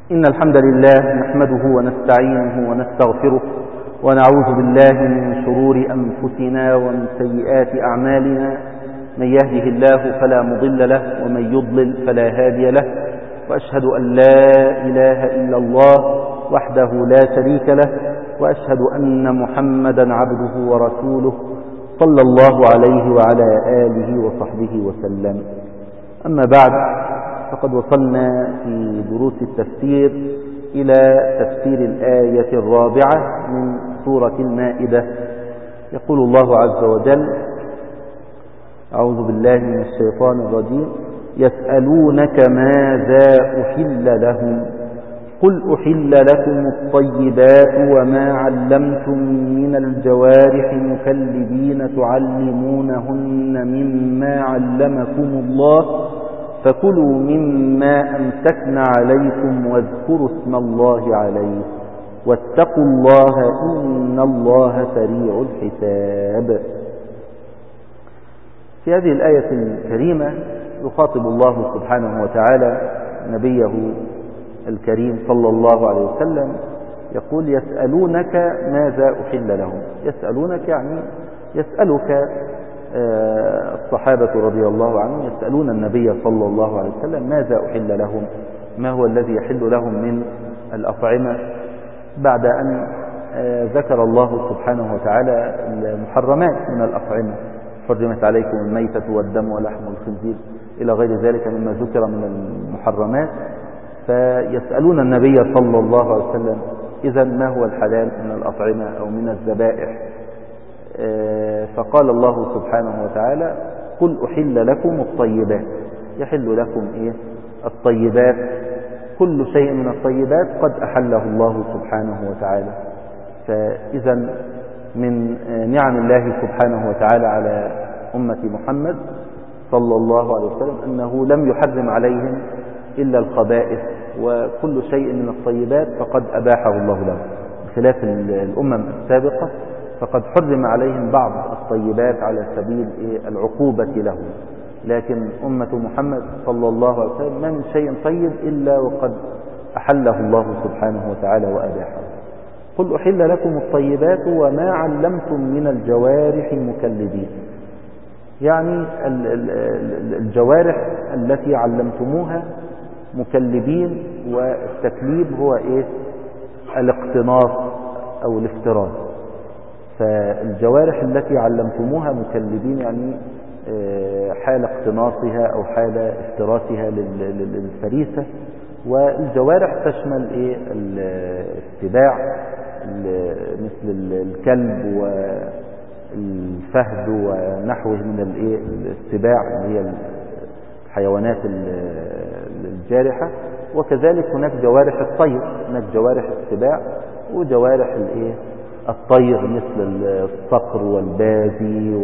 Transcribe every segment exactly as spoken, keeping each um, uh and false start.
إن الحمد لله نحمده ونستعينه ونستغفره ونعوذ بالله من شرور أنفسنا ومن سيئات أعمالنا. من يهده الله فلا مضل له ومن يضلل فلا هادي له، وأشهد أن لا إله إلا الله وحده لا شريك له، وأشهد أن محمدا عبده ورسوله صلى الله عليه وعلى آله وصحبه وسلم. أما بعد، فقد وصلنا في دروس التفسير إلى تفسير الآية الرابعة من سورة المائدة. يقول الله عز وجل: أعوذ بالله من الشيطان الرجيم: يسألونك ماذا أحل لهم قل أحل لكم الطيبات وما علمتم من الجوارح مكلبين تعلمونهن مما علمكم الله فكلوا مما أمسكن عليكم واذكروا اسم الله عليه واتقوا الله إن الله سريع الحساب. في هذه الآية الكريمة يخاطب الله سبحانه وتعالى نبيه الكريم صلى الله عليه وسلم، يقول: يسألونك ماذا أحل لهم. يسألونك يعني يسألك الصحابة رضي الله عنهم، يسألون النبي صلى الله عليه وسلم ماذا أحل لهم، ما هو الذي يحل لهم من الأطعمة، بعد أن ذكر الله سبحانه وتعالى المحرمات من الأطعمة: حرمت عليكم الميتة والدم ولحم الخنزير إلى غير ذلك مما ذكر من المحرمات. فيسألون النبي صلى الله عليه وسلم: إذا ما هو الحلال من الأطعمة أو من الذبائح؟ فقال الله سبحانه وتعالى: قل أحل لكم الطيبات. يحل لكم إيه؟ الطيبات، كل شيء من الطيبات قد أحله الله سبحانه وتعالى. فإذا من نعم الله سبحانه وتعالى على أمة محمد صلى الله عليه وسلم أنه لم يحرم عليهم إلا الخبائث، وكل شيء من الطيبات فقد أباحه الله لهم، بخلاف الأمم السابقة فقد حرم عليهم بعض الطيبات على سبيل العقوبة لهم. لكن أمة محمد صلى الله عليه وسلم ما من شيء طيب إلا وقد أحله الله سبحانه وتعالى وأباحه. قل أحل لكم الطيبات وما علمتم من الجوارح مكلبين، يعني الجوارح التي علمتموها مكلبين. والتكليب هو إيه؟ الاقتناص أو الافتراس. فالجوارح التي علمتموها مكلبين يعني حال اقتناصها أو حال افتراسها للفريسة. والجوارح تشمل إيه؟ السباع مثل الكلب والفهد ونحوه من الإيه؟ السباع اللي هي الحيوانات الجارحة. وكذلك هناك جوارح الطير، هناك جوارح السباع وجوارح الإيه؟ الطير مثل الصقر والبازي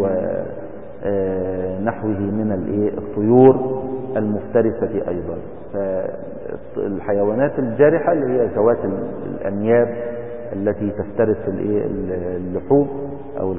ونحوه من الإيه؟ الطيور المفترسة أيضا. فالحيوانات الجارحة اللي هي ذوات الأنياب التي تفترس الإيه؟ اللحوم أو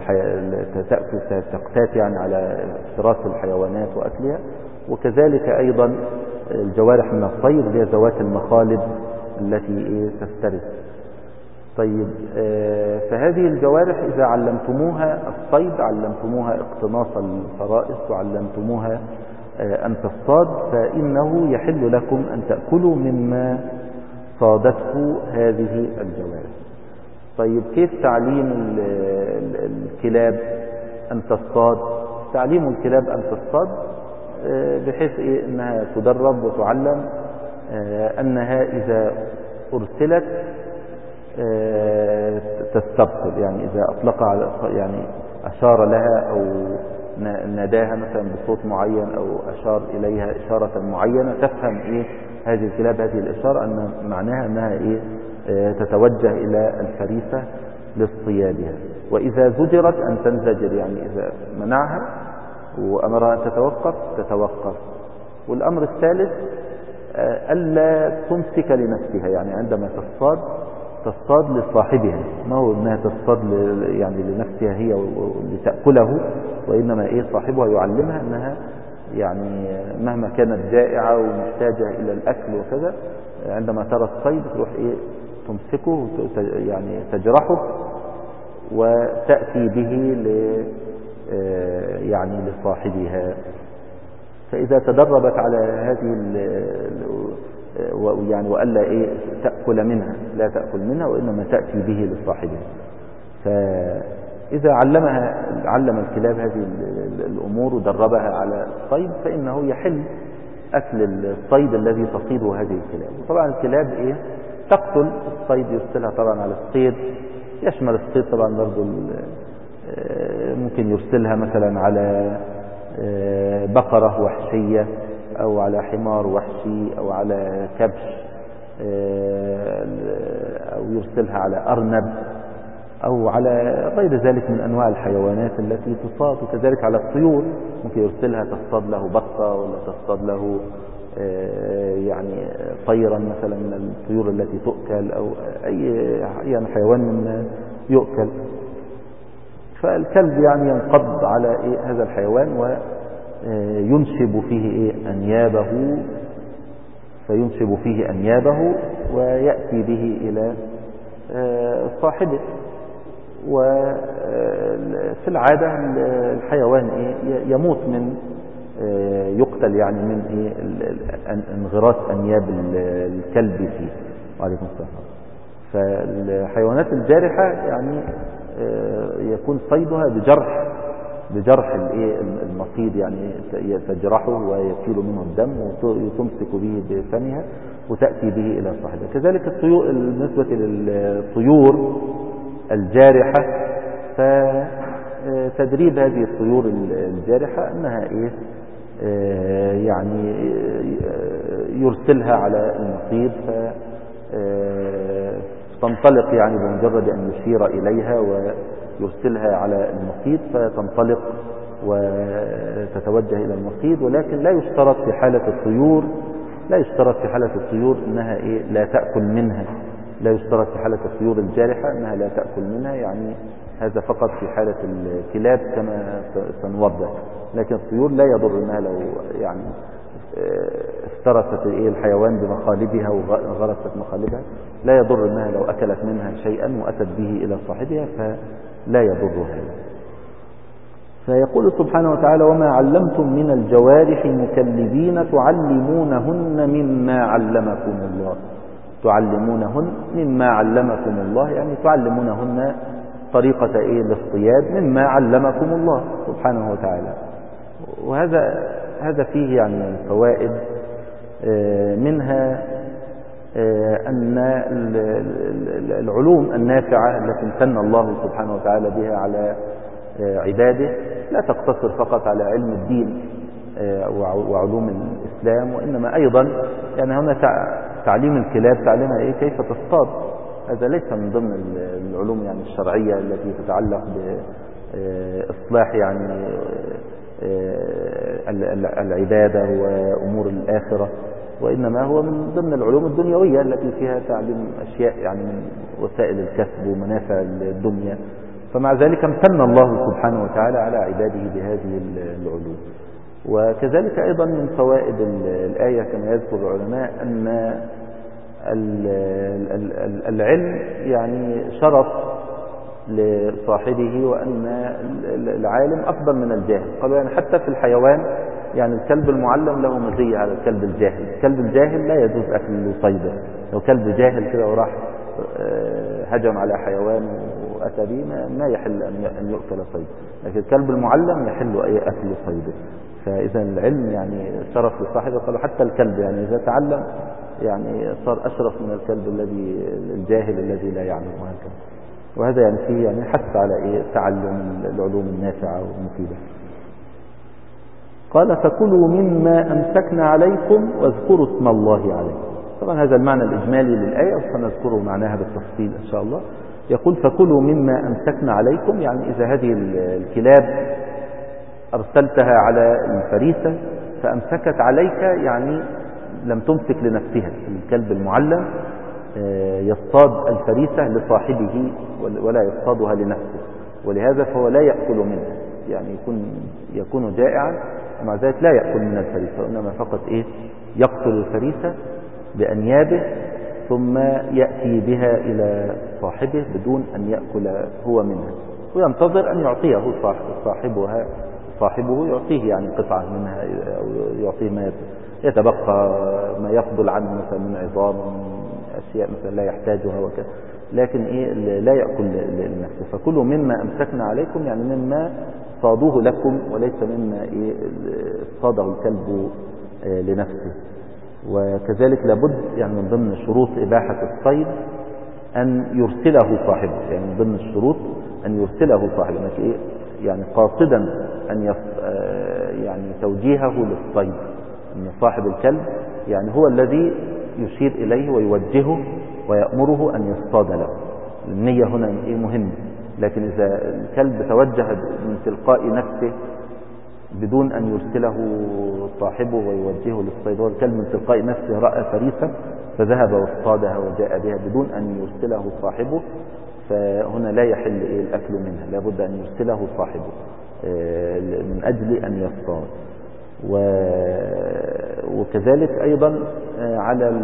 تقتات يعني على افتراس الحيوانات وأكلها. وكذلك أيضا الجوارح من الطير اللي هي ذوات المخالب التي إيه؟ تفترس. طيب، فهذه الجوارح إذا علمتموها الصيد، علمتموها اقتناص الفرائس، وعلمتموها أن تصطاد، فإنه يحل لكم أن تأكلوا مما صادته هذه الجوارح. طيب، كيف تعليم الكلاب أن تصطاد؟ تعليم الكلاب أن تصطاد بحيث إيه؟ أنها تدرب وتعلم أنها إذا أرسلت تستبصر، يعني إذا أطلق على يعني أشار لها أو ناداها مثلا بصوت معين أو أشار إليها إشارة معينة تفهم إيه هذه الكلاب هذه الإشارة، أن معناها أنها إيه؟ تتوجه إلى الفريسة لاصطيادها. وإذا زجرت أن تنزجر، يعني إذا منعها وأمرها أن تتوقف تتوقف. والأمر الثالث ألا تمسك لنفسها، يعني عندما تصطاد تصطاد لصاحبها، ما هو أنها تصطاد يعني لنفسها هي لتأكله، وإنما إيه؟ صاحبها يعلمها أنها يعني مهما كانت جائعة ومحتاجة إلى الأكل وكذا، عندما ترى الصيد تروح إيه تمسكه يعني تجرحه وتأتي به ل يعني لصاحبها. فإذا تدربت على هذه يعني وألا إيه تأكل منها، لا تأكل منها وإنما تأتي به لصاحبها. فإذا علمها علم الكلاب هذه الأمور ودربها على الصيد فإنه يحل أكل الصيد الذي تصيده هذه الكلاب. وطبعا الكلاب إيه تقتل الصيد، يرسلها طبعا على الصيد، يشمل الصيد طبعا برضو ممكن يرسلها مثلا على بقرة وحشية أو على حمار وحشي أو على كبش، أو يرسلها على أرنب أو على غير ذلك من أنواع الحيوانات التي تصاد. وكذلك على الطيور ممكن يرسلها تصطاد له بطة ولا تصطاد له يعني طيرا مثلا من الطيور التي تؤكل أو أي يعني حيوان من يؤكل. فالكلب يعني ينقض على إيه هذا الحيوان وينشب فيه إيه أنيابه، فينشب فيه أنيابه ويأتي به إلى صاحبه. وفي العادة الحيوان إيه يموت من يقتل يعني من إيه انغراس أنياب الكلب فيه. وعليكم السلام. فالحيوانات الجارحة يعني يكون صيدها بجرح بجرح الايه المصيد، يعني تجرحه ويسيل منه الدم وتمسك به بفمها وتأتي به إلى صاحبه. كذلك الطيور بالنسبة للطيور الجارحة، فتدريب هذه الطيور الجارحة أنها إيه يعني يرسلها على المصيد فتنطلق يعني بمجرد أن يشير إليها ويرسلها على المصيد فتنطلق وتتوجه إلى المصيد. ولكن لا يشترط في حالة الطيور لا يشترط في حالة الطيور أنها إيه لا تأكل منها. لا يشترط في حالة الطيور الجارحة أنها لا تأكل منها، يعني هذا فقط في حالة الكلاب كما سنوضح. لكن الطيور لا يضر أنها لو يعني افترست إيه الحيوان بمخالبها وغرست مخالبها، لا يضر أنها لو أكلت منها شيئا وأتت به إلى صاحبها فلا يضر هذا. فيقول سبحانه وتعالى: وما علمتم من الجوارح مكلبين تعلمونهن مما علمكم الله. تعلمونهن مما علمكم الله، يعني تعلمونهن طريقة إيه الاصطياد مما علمكم الله سبحانه وتعالى. وهذا هذا فيه يعني فوائد، منها أن العلوم النافعة التي امتن الله سبحانه وتعالى بها على عباده لا تقتصر فقط على علم الدين وعلوم الإسلام، وإنما أيضا يعني هنا تعليم الكلاب تعلمها إيه كيف تصطاد. هذا ليس من ضمن العلوم يعني الشرعية التي تتعلق بإصلاح يعني العبادة وأمور الآخرة، وإنما هو من ضمن العلوم الدنيوية التي فيها تعليم أشياء يعني من وسائل الكسب ومنافع الدنيا. فمع ذلك امتن الله سبحانه وتعالى على عباده بهذه العلوم. وكذلك أيضا من فوائد الآية كما يذكر العلماء أن العلم يعني شرف لصاحبه، وأن العالم أفضل من الجاهل. قالوا يعني حتى في الحيوان يعني الكلب المعلم له مزية على الكلب الجاهل. الكلب الجاهل لا يجوز أكل وصيده. لو كلب جاهل كده وراح هجم على حيوان وأتى به ما يحل أن يؤكل صيده، لكن الكلب المعلم يحل أي أكل صيده. فإذا العلم يعني شرف لصاحبه. قالوا حتى الكلب يعني إذا تعلم يعني صار أشرف من الكلب الذي الجاهل الذي لا يعلم. وهكذا. وهذا يعني فيه يعني حث على إيه تعلم العلوم النافعة والمفيدة. قال: فكلوا مما أمسكنا عليكم واذكروا اسم الله عليه. طبعا هذا المعنى الإجمالي للآية وسنذكره معناها بالتفصيل إن شاء الله. يقول: فكلوا مما أمسكنا عليكم، يعني إذا هذه الكلاب أرسلتها على الفريسة فأمسكت عليك، يعني لم تمسك لنفسها. الكلب المعلم يصطاد الفريسة لصاحبه ولا يصطادها لنفسه، ولهذا فهو لا يأكل منها، يعني يكون, يكون جائعا ومع ذلك لا يأكل من الفريسة، وإنما فقط إيه يقتل الفريسة بأنيابه ثم يأتي بها إلى صاحبه بدون أن يأكل هو منها، وينتظر أن يعطيه صاحبها صاحبه يعطيه يعني قطعة منها أو يعطيه ما يتبقى ما يفضل عنه مثلا من عظام أشياء مثلا لا يحتاجها وكذا، لكن إيه لا يأكل لنفسه. فكلوا مما أمسكنا عليكم يعني مما صادوه لكم وليس مما إيه صاده الكلب لنفسه. وكذلك لابد يعني من ضمن شروط إباحة الصيد أن يرسله صاحبه، يعني من ضمن الشروط أن يرسله صاحبه إيه يعني قاصدا أن يف... يعني توجيهه للصيد، أن صاحب الكلب يعني هو الذي يشير إليه ويوجهه ويأمره أن يصطاد له. النية هنا إيه مهم، لكن إذا الكلب توجه من تلقاء نفسه بدون أن يرسله صاحبه ويوجهه للصيد، والكلب من تلقاء نفسه رأى فريسة فذهب واصطادها وجاء بها بدون أن يرسله صاحبه، فهنا لا يحل إيه الأكل منها، لا بد أن يرسله صاحبه من أجل أن يصطاد. وكذلك أيضا على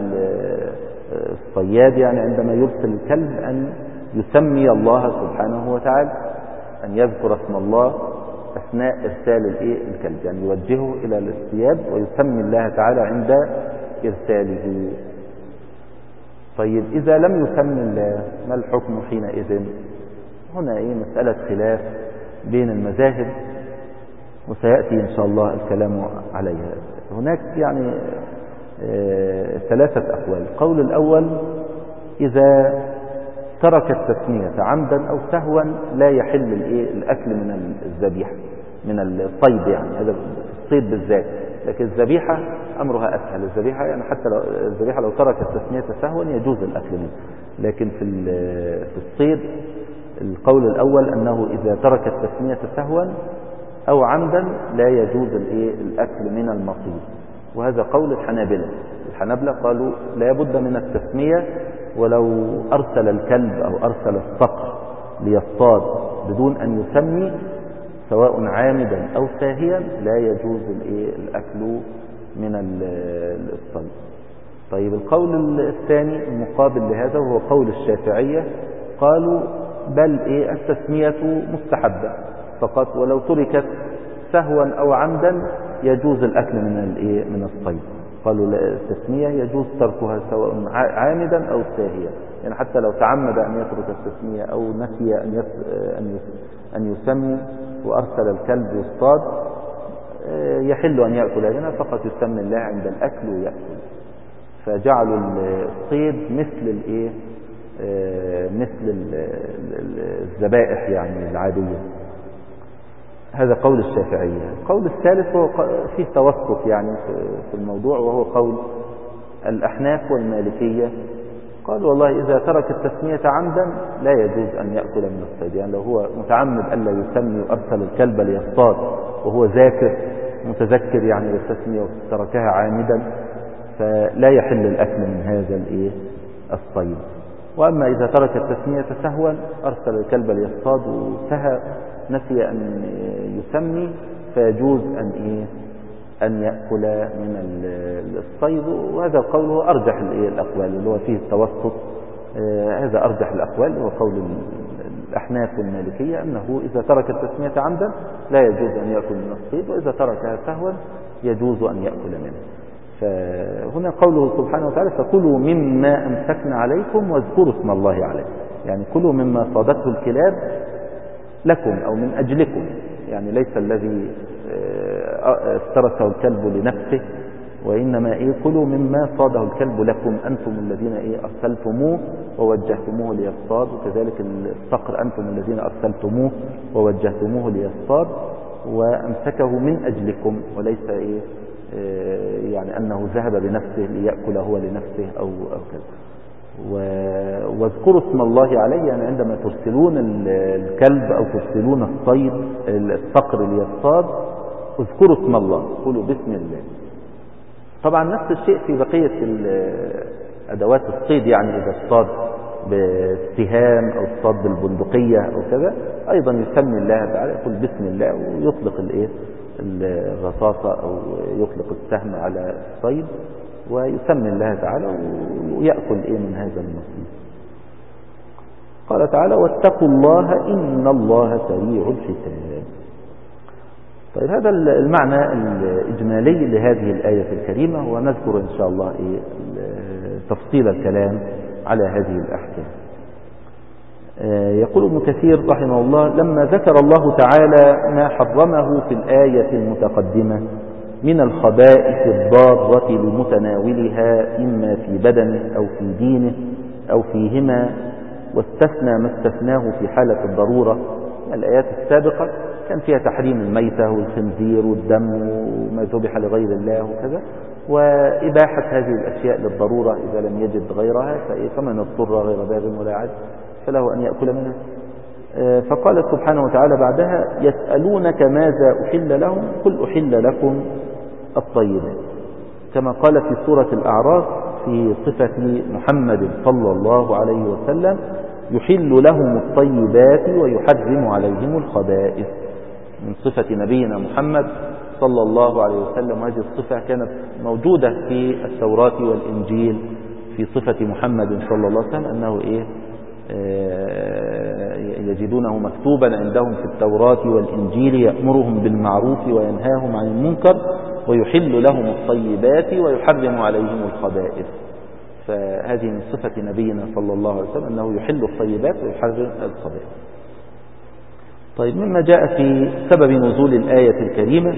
الصياد يعني عندما يرسل الكلب أن يسمي الله سبحانه وتعالى، أن يذكر اسم الله أثناء إرسال الإيه الكلب، يعني يوجهه إلى الاصطياد ويسمي الله تعالى عند إرساله. طيب إذا لم يسمي الله ما الحكم حينئذ؟ هنا إيه مسألة خلاف بين المذاهب وسيأتي إن شاء الله الكلام عليها. هناك يعني آه ثلاثة أقوال. القول الأول إذا ترك التسمية عمدا أو سهوا لا يحل الإيه الأكل من الذبيحة من الصيد، يعني هذا الصيد بالذات، لكن الذبيحة أمرها أسهل. الذبيحة يعني حتى لو الذبيحة لو ترك التسمية سهوا يجوز الأكل منه، لكن في في الصيد القول الأول أنه إذا ترك التسمية سهوا أو عمدا لا يجوز الإيه الأكل من المصيد، وهذا قول الحنابلة. الحنابلة قالوا لا بد من التسمية، ولو أرسل الكلب أو أرسل الصقر ليصطاد بدون أن يسمي سواء عامدا أو ساهيا لا يجوز الإيه الأكل من الصيد. طيب القول الثاني المقابل لهذا وهو قول الشافعية، قالوا بل إيه التسمية مستحبة فقط، ولو تركت سهوا أو عمدا يجوز الأكل من الإيه من الصيد. قالوا التسمية يجوز تركها سواء عامدا أو ساهيا، يعني حتى لو تعمد أن يترك التسمية أو نسي أن أن يسمي وأرسل الكلب يصطاد يحل أن يأكل هذا، فقط يسمي الله عند الأكل ويأكل. فجعلوا الصيد مثل الإيه مثل الذبائح يعني العادية. هذا قول الشافعية. القول الثالث هو فيه توسط يعني في الموضوع، وهو قول الأحناف والمالكية. قالوا والله إذا ترك التسمية عمدا لا يجوز أن يأكل من الصيد، يعني لو هو متعمد ألا يسمي وأرسل الكلب ليصطاد وهو ذاكر متذكر يعني بالتسمية وتركها عامدا فلا يحل الأكل من هذا الإيه الصيد. وأما إذا ترك التسمية سهوا أرسل الكلب ليصطاد وسهى نسي أن يسمي فيجوز أن إيه أن يأكل من الصيد، وهذا القول هو أرجح الأقوال اللي هو فيه التوسط. آه هذا أرجح الأقوال وهو قول الأحناف والمالكية أنه إذا ترك التسمية عمدا لا يجوز أن يأكل من الصيد، وإذا تركها سهوا يجوز أن يأكل منه. فهنا قوله سبحانه وتعالى فكلوا مما أمسكنا عليكم واذكروا اسم الله عليه، يعني كلوا مما صادته الكلاب لكم أو من أجلكم، يعني ليس الذي استرسه الكلب لنفسه، وإنما إيه كلوا مما صاده الكلب لكم أنتم الذين إيه أرسلتموه ووجهتموه ليصطاد، وكذلك الصقر أنتم الذين أرسلتموه ووجهتموه ليصطاد وأمسكه من أجلكم، وليس إيه يعني أنه ذهب بنفسه ليأكل هو لنفسه أو أو كذا. واذكروا اسم الله عليه، يعني عندما ترسلون الكلب أو ترسلون الصيد الصقر ليصطاد اذكروا اسم الله، قولوا بسم الله. طبعا نفس الشيء في بقية أدوات الصيد، يعني إذا اصطاد بالسهام أو اصطاد بالبندقية أو كذا أيضا يسمي الله تعالى، يقول بسم الله ويطلق الإيه الرصاصة أو يطلق السهم على الصيد ويسمي الله تعالى ويأكل إيه من هذا النصيب. قال تعالى واتقوا الله إن الله سريع الحساب. طيب هذا المعنى الإجمالي لهذه الآية الكريمة، ونذكر إن شاء الله إيه تفصيل الكلام على هذه الأحكام. يقول ابن كثير رحمه الله لما ذكر الله تعالى ما حرمه في الآية المتقدمة من الخبائث الضارة لمتناولها إما في بدنه أو في دينه أو فيهما، واستثنى ما استثناه في حالة الضرورة. الآيات السابقة كان فيها تحريم الميتة والخنزير والدم وما ذبح لغير الله وكذا، وإباحة هذه الأشياء للضرورة إذا لم يجد غيرها، فمن اضطر غير باغ ولا عاد فله أن يأكل منها. فقال سبحانه وتعالى بعدها يسألونك ماذا أحل لهم قل أحل لكم الطيبات، كما قال في سورة الأعراف في صفة محمد صلى الله عليه وسلم يحل لهم الطيبات ويحرم عليهم الخبائث. من صفة نبينا محمد صلى الله عليه وسلم، هذه الصفة كانت موجودة في التوراة والإنجيل في صفة محمد صلى الله عليه وسلم أنه إيه يجدونه مكتوبا عندهم في التوراة والإنجيل يأمرهم بالمعروف وينهاهم عن المنكر ويحل لهم الطيبات ويحرم عليهم الخبائث. فهذه من صفة نبينا صلى الله عليه وسلم أنه يحل الطيبات ويحرم الخبائث. طيب مما جاء في سبب نزول الآية الكريمة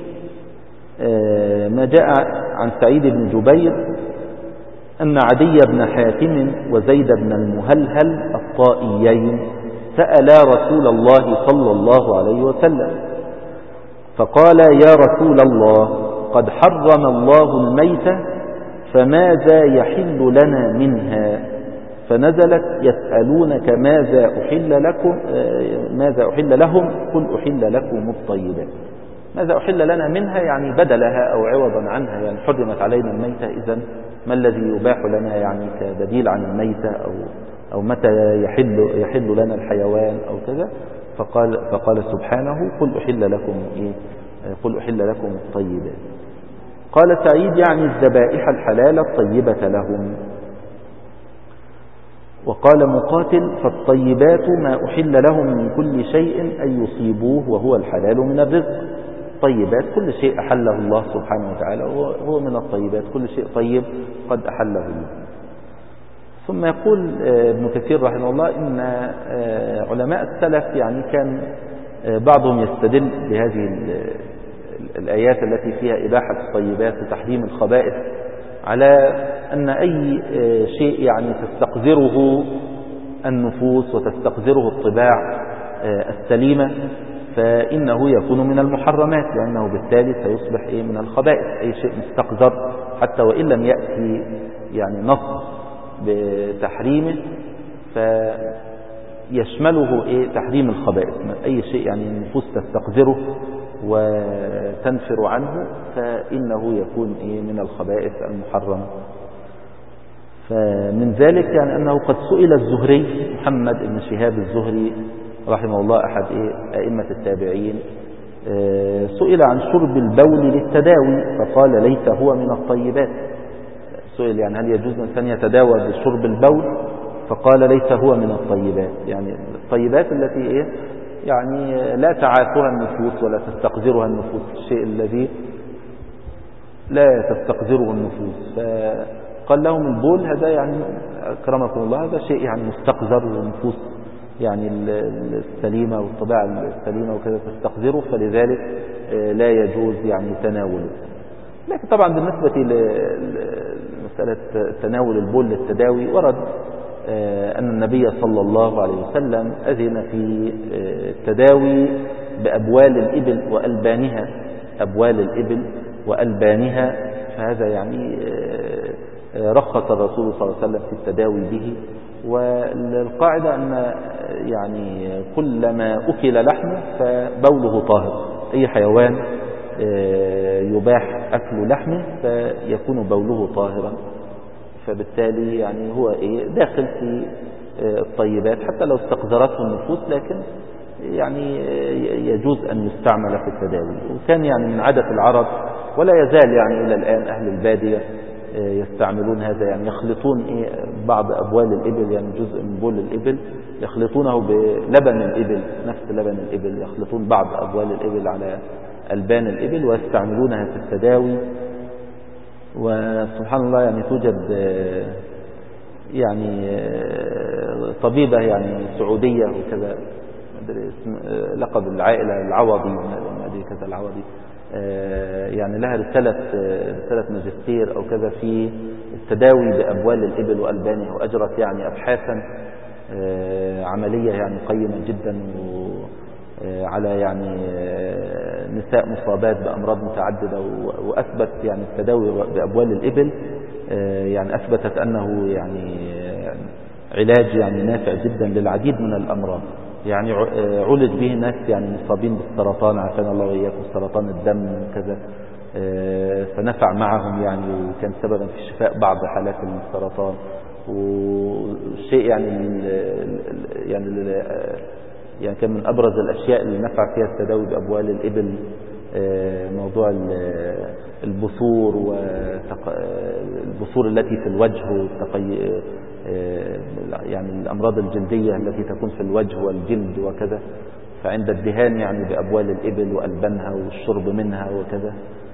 ما جاء عن سعيد بن جبير أن عدي بن حاتم وزيد بن المهلهل الطائيين سألا رسول الله صلى الله عليه وسلم فقال يا رسول الله قد حرم الله الميتة فماذا يحل لنا منها؟ فنزلت يسألونك ماذا أحل لكم ماذا أحل لهم قل أحل لكم الطيبات. ماذا أحل لنا منها يعني بدلها أو عوضا عنها، يعني حرمت علينا الميتة، إذن ما الذي يباح لنا يعني كبديل عن الميتة أو أو متى يحل يحل لنا الحيوان أو كذا؟ فقال فقال سبحانه قل أحل لكم إيه قل أحل لكم الطيبات. قال سعيد يعني الذبائح الحلال الطيبة لهم. وقال مقاتل فالطيبات ما أحل لهم من كل شيء أن يصيبوه وهو الحلال من الرزق. طيبات كل شيء أحله الله سبحانه وتعالى هو من الطيبات، كل شيء طيب قد أحله الله. ثم يقول ابن كثير رحمه الله إن علماء السلف يعني كان بعضهم يستدل بهذه الآيات التي فيها إباحة الطيبات وتحريم الخبائث على أن أي شيء يعني تستقذره النفوس وتستقذره الطباع السليمة فإنه يكون من المحرمات، لأنه بالتالي سيصبح إيه من الخبائث. أي شيء مستقذر حتى وإن لم يأتي يعني نص بتحريمه فيشمله إيه تحريم الخبائث. أي شيء يعني النفوس تستقذره وتنفر عنه فإنه يكون إيه من الخبائث المحرم. فمن ذلك يعني أنه قد سئل الزهري محمد بن شهاب الزهري رحمه الله أحد إيه أئمة التابعين سئل عن شرب البول للتداوي فقال ليس هو من الطيبات. سئل يعني هل يجوز الإنسان يتداوى بشرب البول؟ فقال ليس هو من الطيبات. يعني الطيبات التي إيه يعني لا تعافها النفوس ولا تستقذرها النفوس، الشيء الذي لا تستقذره النفوس. فقال لهم البول هذا يعني أكرمكم الله هذا شيء يعني مستقذر والنفوس يعني السليمة والطباع السليمة وكذا تستقذره، فلذلك لا يجوز يعني تناوله. لكن طبعا بالنسبة لمسألة تناول البول للتداوي ورد أن النبي صلى الله عليه وسلم أذن في التداوي بأبوال الإبل وألبانها أبوال الإبل وألبانها فهذا يعني رخص الرسول صلى الله عليه وسلم في التداوي به. والقاعدة أن يعني كلما أكل لحمه فبوله طاهر، أي حيوان يباح أكل لحمه فيكون بوله طاهرا، فبالتالي يعني هو إيه داخل في الطيبات حتى لو استقذرته النفوس، لكن يعني يجوز أن يستعمل في التداوي. وكان يعني من عادة العرب ولا يزال يعني إلى الآن أهل البادية يستعملون هذا، يعني يخلطون إيه بعض أبوال الإبل، يعني جزء من بول الإبل يخلطونه بلبن الإبل، نفس لبن الإبل، يخلطون بعض أبوال الإبل على ألبان الإبل ويستعملونها في التداوي. وسبحان الله يعني توجد يعني طبيبة يعني سعودية وكذا، لقب العائلة العوضي، ما أدري كذا العوضي، يعني لها رسالة رسالة ماجستير أو كذا في التداوي بأبوال الإبل وألبانها، وأجرت يعني أبحاثا عملية يعني قيمة جدا على يعني نساء مصابات بأمراض متعددة، وأثبت يعني التداوي بأبوال الإبل يعني أثبتت أنه يعني علاج يعني نافع جدا للعديد من الأمراض. يعني عولج به ناس يعني مصابين بالسرطان، عافانا الله وإياكم، سرطان الدم وكذا، فنفع معهم يعني، وكان سببا في شفاء بعض حالات السرطان. وشيء يعني يعني يعني كان من أبرز الأشياء اللي نفع فيها التداوي بأبوال الإبل موضوع البثور، والبثور التي في الوجه، يعني الأمراض الجلدية التي تكون في الوجه والجلد وكذا. فعند الدهان يعني بأبوال الإبل وألبانها والشرب منها وكذا،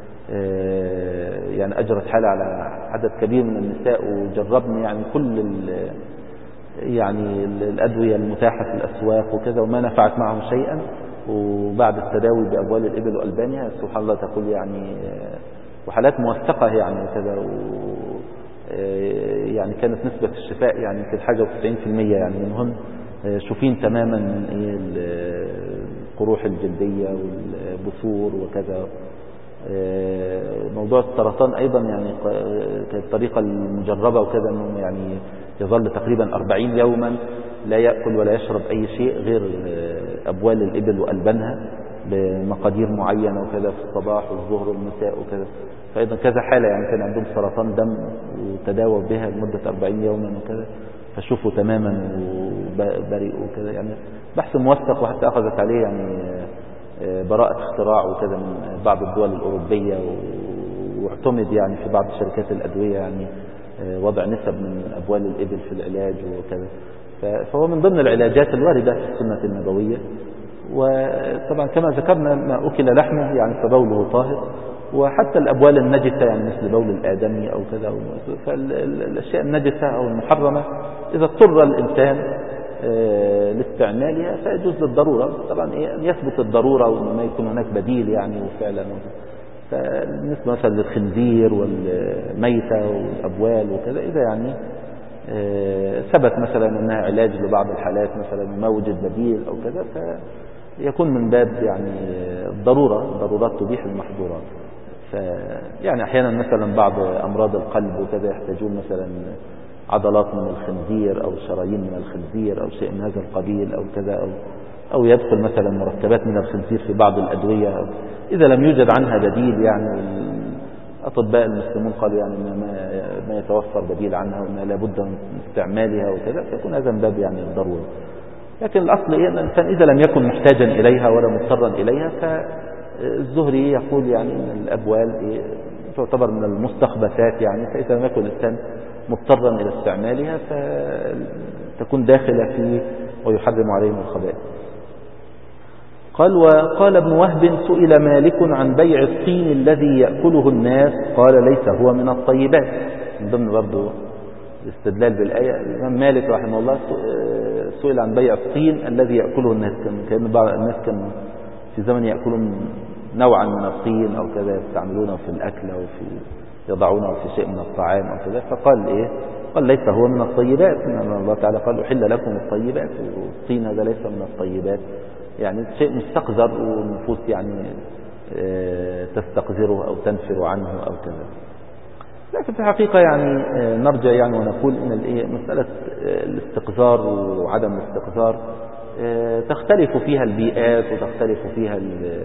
يعني أجرت حالة على عدد كبير من النساء، وجربنا يعني كل يعني الأدوية المتاحة في الأسواق وكذا، وما نفعت معهم شيئا. وبعد التداوي بأبوال الإبل وألبانها سبحان الله تقول يعني، وحالات موثقة يعني وكذا، يعني كانت نسبة الشفاء يعني في الحاجة وتسعين في المية، يعني منهن شوفين تماما من القروح الجلدية والبثور وكذا. موضوع السرطان أيضا يعني كانت الطريقة المجربة وكذا، أنه يعني يظل تقريبا أربعين يوما لا يأكل ولا يشرب أي شيء غير أبوال الإبل وألبانها بمقادير معينة وكذا، في الصباح والظهر والمساء وكذا. فأيضا كذا حالة يعني كان عندهم سرطان دم وتداووا بها لمدة أربعين يوما وكذا، فشوفوا تماما وبرئوا وكذا. يعني بحث موثق، وحتى أخذت عليه يعني براءة اختراع وكذا من بعض الدول الأوروبية، واعتمد يعني في بعض شركات الأدوية يعني وضع نسب من أبوال الإبل في العلاج وكذا. فهو من ضمن العلاجات الواردة في السنة النبوية. وطبعا كما ذكرنا ما أكل لحمه يعني فبوله طاهر، وحتى الأبوال النجسة يعني مثل بول الآدمي أو كذا، فالأشياء النجسة أو المحرمة إذا اضطر الإنسان لاستعمالها فيجوز للضرورة. طبعا أن يثبت الضرورة وأن ما يكون هناك بديل يعني وفعلا. فالنسبة مثلا للخنزير والميتة والأبوال وكذا، إذا يعني ثبت مثلا أنها علاج لبعض الحالات مثلا وما وجد بديل أو كذا، فيكون من باب يعني الضرورة، الضرورات تبيح المحظورات. فيعني أحيانا مثلا بعض أمراض القلب وكذا يحتاجون مثلا عضلات من الخنزير أو شرايين من الخنزير أو شيء من هذا القبيل أو كذا، أو, أو يدخل مثلا مركبات من الخنزير في بعض الأدوية، أو إذا لم يوجد عنها بديل. يعني الأطباء المسلمون قالوا يعني ما, ما يتوفر بديل عنها وما لابد من استعمالها وكذا، فيكون هذا من باب يعني الضرورة. لكن الأصل إيه؟ أن الإنسان إذا لم يكن محتاجا إليها ولا مضطرا إليها، فالزهري يقول يعني أن الأبوال إيه؟ تعتبر من المستخبثات يعني، فإذا لم يكن الإنسان مضطرا إلى استعمالها فتكون داخلة فيه ويحرم عليهم الخبائث. قال: وقال ابن وهب: سئل مالك عن بيع الطين الذي يأكله الناس، قال: ليس هو من الطيبات. من ضمن برضه الاستدلال بالآية، الإمام مالك رحمه الله سئل عن بيع الطين الذي يأكله الناس، كان بعض الناس كانوا في زمن يأكلون نوعا من الطين أو كذا، يستعملونه في الأكل أو في يضعونه في شيء من الطعام أو كذا. فقال إيه؟ قال: ليس هو من الطيبات، إن الله تعالى قال: أحل لكم الطيبات، والطين هذا ليس من الطيبات، يعني شيء مستقذر والنفوس يعني تستقذره أو تنفر عنه أو كذا. لكن في الحقيقة يعني نرجع يعني ونقول إن مسألة الاستقذار وعدم الاستقذار تختلف فيها البيئات وتختلف فيها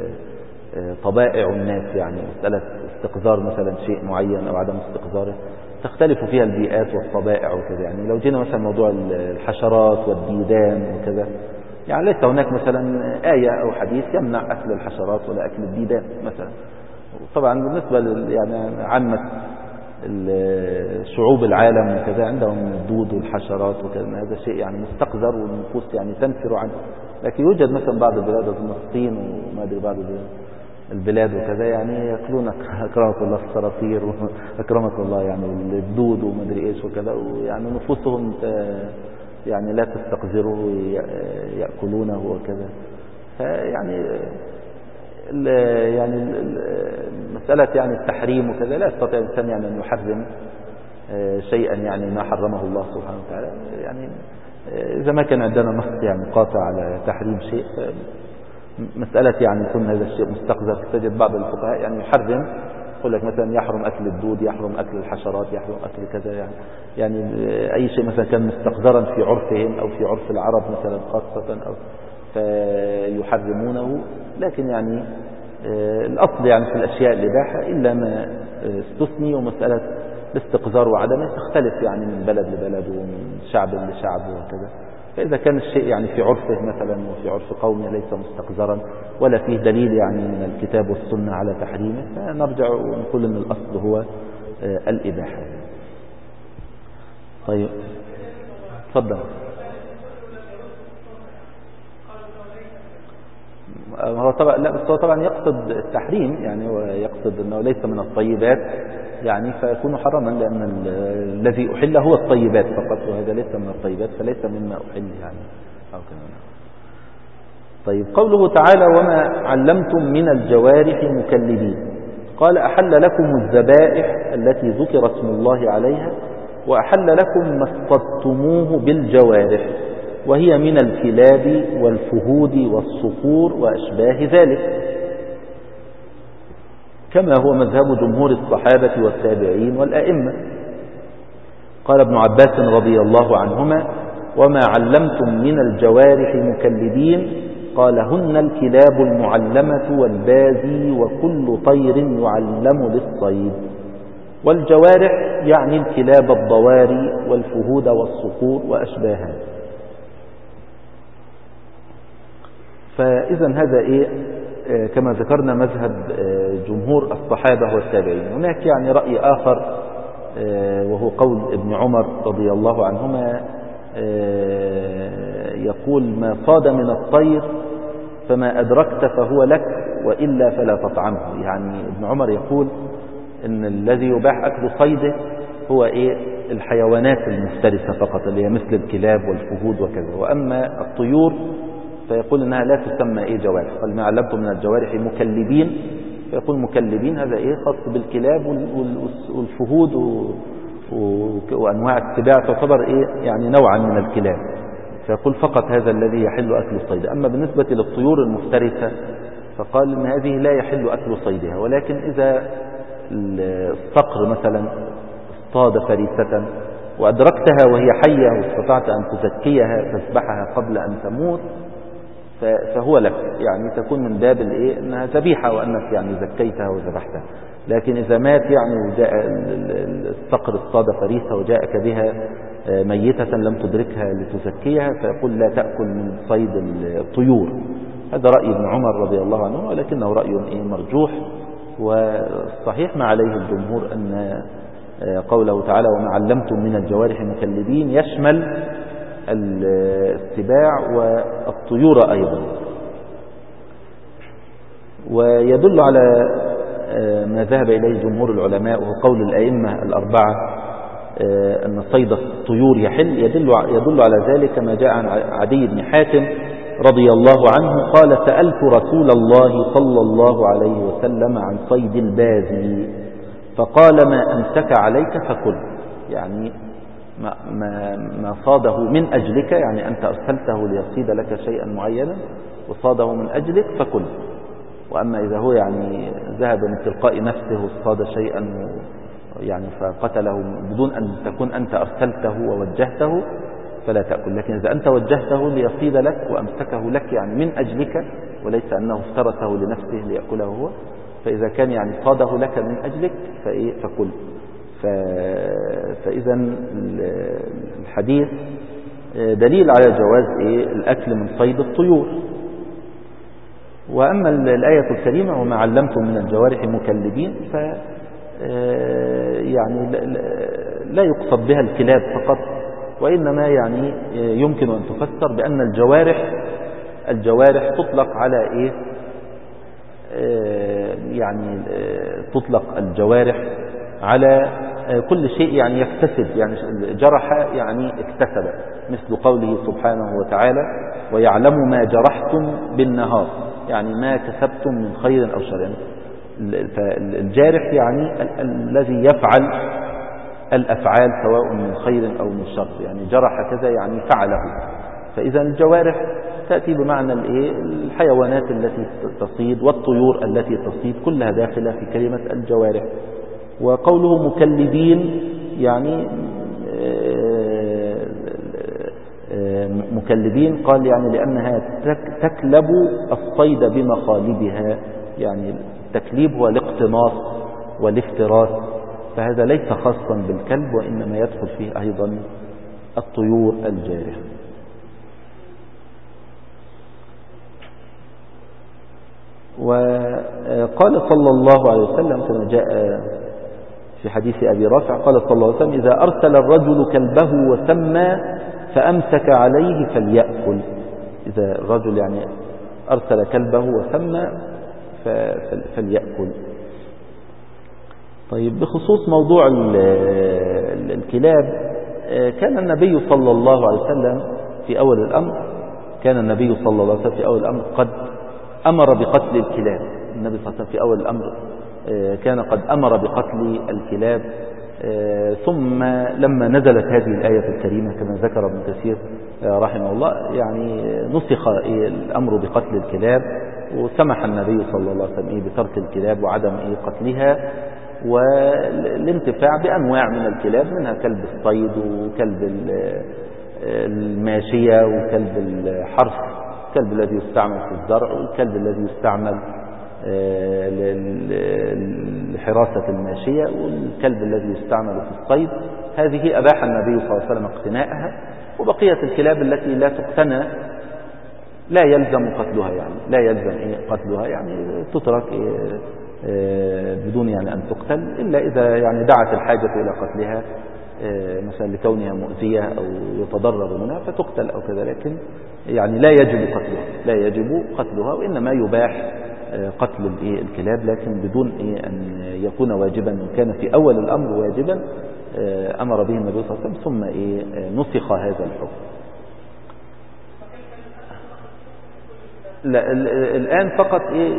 طبائع الناس. يعني مسألة استقذار مثلا شيء معين أو عدم استقذاره تختلف فيها البيئات والطبائع وكذا. يعني لو جينا مثلا موضوع الحشرات والديدان وكذا، يعني ليس هناك مثلا آية أو حديث يمنع أكل الحشرات ولا أكل الديدان مثلا. طبعا بالنسبة يعني عامة شعوب العالم وكذا عندهم الدود والحشرات وكذا، هذا شيء يعني مستقذر والنفوس يعني تنفر عنه. لكن يوجد مثلا بعض البلاد مثل الصين وما أدري بعض البلاد وكذا يعني يأكلون أكرمك الله الصراصير وأكرمك الله يعني الدود وما أدري إيش وكذا، ويعني نفوسهم يعني لا تستقذره يأكلونه وكذا. فيعني يعني مسألة يعني التحريم وكذا لا يستطيع الإنسان يعني أن يحرم شيئا يعني ما حرمه الله سبحانه وتعالى. يعني إذا ما كان عندنا نص يعني قاطع على تحريم شيء، مسألة يعني يكون هذا الشيء مستقذر. تجد بعض الفقهاء يعني يحرم، يقول لك مثلا يحرم أكل الدود، يحرم أكل الحشرات، يحرم أكل كذا، يعني يعني أي شيء مثلا كان مستقذرا في عرفهم أو في عرف العرب مثلا خاصة أو فيحرمونه. لكن يعني الأصل يعني في الأشياء الإباحة إلا ما استثني، ومسألة الاستقذار وعدمه تختلف يعني من بلد لبلد ومن شعب لشعب وكذا. فإذا كان الشيء يعني في عرفه مثلا وفي عرف قومه ليس مستقذرا ولا فيه دليل يعني من الكتاب والسنة على تحريمه، فنرجع ونقول أن الأصل هو الإباحة. طيب تفضل. هو طبعا لا، بس هو طبعا يقصد التحريم، يعني هو يقصد أنه ليس من الطيبات يعني فيكون حراما، لأن الذي أحل هو الطيبات فقط، وهذا ليس من الطيبات فليس مما أحل يعني أو كذا. طيب قوله تعالى وما علمتم من الجوارح مكلبين، قال أحل لكم الذبائح التي ذكر اسم الله عليها، وأحل لكم ما اصطدتموه بالجوارح، وهي من الكلاب والفهود والصقور وأشباه ذلك، كما هو مذهب جمهور الصحابة والتابعين والأئمة. قال ابن عباس رضي الله عنهما وما علمتم من الجوارح مكلبين، قال هن الكلاب المعلمة والبازي وكل طير يعلم للصيد. والجوارح يعني الكلاب الضواري والفهود والصقور وأشباهها. فإذا هذا إيه كما ذكرنا مذهب جمهور الصحابة والتابعين. هناك يعني رأي آخر وهو قول ابن عمر رضي الله عنهما، يقول ما صاد من الطير فما أدركت فهو لك وإلا فلا تطعمه. يعني ابن عمر يقول إن الذي يباح أكل صيده هو إيه الحيوانات المفترسة فقط، اللي هي مثل الكلاب والفهود وكذا. وأما الطيور فيقول إنها لا تسمى إيه جوارح. قال ما علمتم من الجوارح مكلبين، فيقول مكلبين هذا إيه خاص بالكلاب والفهود وأنواع السباع، تعتبر إيه يعني نوعا من الكلاب. فيقول فقط هذا الذي يحل أكل الصيد. أما بالنسبة للطيور المفترسة فقال إن هذه لا يحل أكل صيدها، ولكن إذا الصقر مثلا اصطاد فريسة وأدركتها وهي حية واستطعت أن تزكيها تذبحها قبل أن تموت فهو لك، يعني تكون من باب الإيه أنها ذبيحة وأنك يعني زكيتها وذبحتها. لكن إذا مات يعني وجاء الصقر اصطاد فريسة وجاءك بها ميتة لم تدركها لتزكيها فيقول لا تأكل من صيد الطيور. هذا رأي ابن عمر رضي الله عنه، ولكنه رأي إيه مرجوح. والصحيح ما عليه الجمهور أن قوله تعالى وما علمتم من الجوارح مكلبين يشمل السباع والطيور أيضا. ويدل على ما ذهب إليه جمهور العلماء وهو قول الأئمة الأربعة أن صيد الطيور يحل، يدل, يدل على ذلك ما جاء عن عدي بن حاتم رضي الله عنه قال سألت رسول الله صلى الله عليه وسلم عن صيد البازي فقال ما أمسك عليك فكل، يعني ما, ما, ما صاده من أجلك، يعني أنت أرسلته ليصيد لك شيئا معينا وصاده من أجلك فكل. وأما إذا هو يعني ذهب من تلقاء نفسه وصاد شيئا يعني فقتله بدون أن تكون أنت أرسلته ووجهته فلا تأكل. لكن إذا أنت وجهته ليصيد لك وأمسكه لك يعني من أجلك وليس أنه افترسه لنفسه ليأكله هو، فإذا كان يعني صاده لك من أجلك فإيه فكل. فإذا الحديث دليل على جواز إيه الأكل من صيد الطيور. وأما الآية الكريمة وما علمتم من الجوارح مكلبين ف يعني لا يقصد بها الكلاب فقط، وإنما يعني يمكن أن تفسر بأن الجوارح الجوارح تطلق على إيه يعني تطلق الجوارح على كل شيء يعني يكتسب، يعني جرح يعني اكتسب، مثل قوله سبحانه وتعالى ويعلم ما جرحتم بالنهار، يعني ما كسبتم من خير أو شر. فالجارح يعني ال الذي يفعل الأفعال سواء من خير أو من شر، يعني جرح كذا يعني فعله. فإذا الجوارح تأتي بمعنى الايه الحيوانات التي تصيد والطيور التي تصيد، كلها داخلة في كلمة الجوارح. وقوله مكلبين يعني مكلبين قال يعني لأنها تكلب الصيد بمخالبها، يعني التكليب هو الاقتناص والافتراس، فهذا ليس خاصا بالكلب، وإنما يدخل فيه أيضا الطيور الجارحة. وقال صلى الله عليه وسلم كما جاء في حديث أبي رافع قال صلى الله عليه وسلم إذا أرسل الرجل كلبه وسمى فأمسك عليه فليأكل. إذا الرجل يعني أرسل كلبه وسمى فليأكل. طيب بخصوص موضوع الكلاب، كان النبي صلى الله عليه وسلم في أول الأمر كان النبي صلى الله عليه وسلم في أول الأمر قد أمر بقتل الكلاب. النبي صلى الله عليه وسلم في أول الأمر كان قد أمر بقتل الكلاب، ثم لما نزلت هذه الآية الكريمة كما ذكر ابن كثير رحمه الله يعني نسخ الأمر بقتل الكلاب، وسمح النبي صلى الله عليه وسلم بترك الكلاب وعدم قتلها، والانتفاع بأنواع من الكلاب، منها كلب الصيد وكلب الماشية وكلب الحرث، الكلب الذي يستعمل في الزرع والكلب الذي يستعمل لحراسة الماشية والكلب الذي يستعمل في الصيد. هذه أباح النبي صلى الله عليه وسلم اقتناءها، وبقية الكلاب التي لا تقتنى لا يلزم قتلها، يعني لا يلزم إيه قتلها، يعني تترك إيه بدون يعني أن تقتل، إلا إذا يعني دعت الحاجة إلى قتلها مثلا لكونها مؤذية أو يتضرر منها فتقتل أو كذا، لكن يعني لا يجب قتلها لا يجب قتلها وإنما يباح قتل الكلاب، لكن بدون أن يكون واجبا. إن كان في أول الأمر واجبا أمر به النبي صلى الله عليه وسلم ثم نسخ هذا الحكم. لا الآن فقط إيه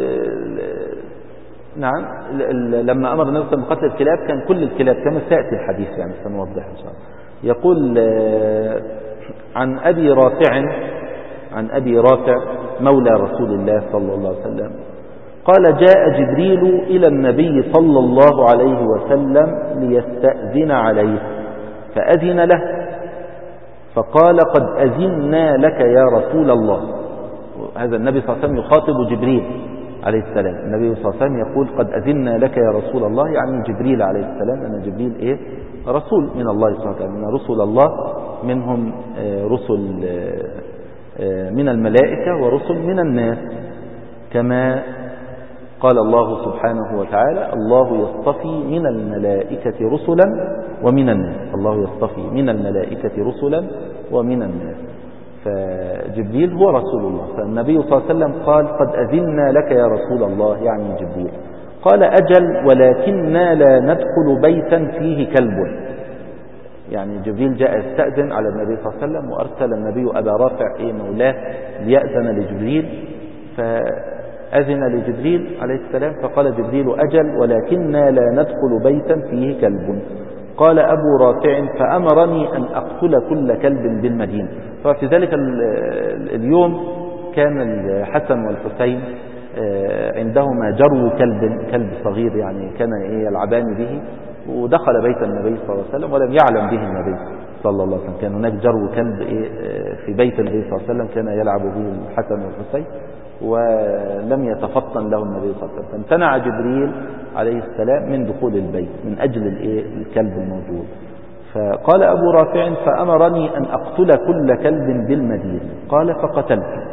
نعم لما أمر النبي صلى الله عليه وسلم بقتل الكلاب كان كل الكلاب كما سيأتي الحديث، يعني سنوضح إن شاء الله. يقول عن أبي رافع عن أبي رافع مولى رسول الله صلى الله عليه وسلم قال جاء جبريل إلى النبي صلى الله عليه وسلم ليستأذن عليه فأذن له فقال قد أذنا لك يا رسول الله. هذا النبي صلى الله عليه وسلم يخاطب جبريل عليه السلام. النبي صلى الله عليه وسلم يقول قد أذنا لك يا رسول الله، يعني جبريل عليه السلام، أن جبريل إيه رسول من الله سبحانه وتعالى، من رسل الله منهم رسل من الملائكة ورسل من الناس، كما قال الله سبحانه وتعالى الله يصطفي من الملائكة رسلا ومن الناس. الله يصطفي من الملائكة رسلا ومن الناس، فجبريل هو رسول الله. فالنبي صلى الله عليه وسلم قال قد أذنا لك يا رسول الله، يعني جبريل. قال أجل ولكننا لا ندخل بيتا فيه كلب. يعني جبريل جاء يستأذن على النبي صلى الله عليه وسلم، وأرسل النبي أبا رافع إيه مولاه ليأذن لجبريل، فأذن لجبريل عليه السلام فقال جبريل أجل ولكننا لا ندخل بيتا فيه كلب. قال أبو رافع فأمرني أن أقتل كل كلب بالمدينة. ففي ذلك اليوم كان الحسن والحسين عندهما جرو كلب كلب صغير، يعني كان يلعبان به، ودخل بيت النبي صلى الله عليه وسلم ولم يعلم به النبي صلى الله عليه وسلم. كان هناك جرو كلب في بيت النبي صلى الله عليه وسلم كان يلعب به الحسن والحسين، ولم يتفطن له النبي صلى الله عليه وسلم، فامتنع جبريل عليه السلام من دخول البيت من أجل الكلب الموجود. فقال أبو رافع فأمرني أن أقتل كل كلب بالمدينة. قال فقتلت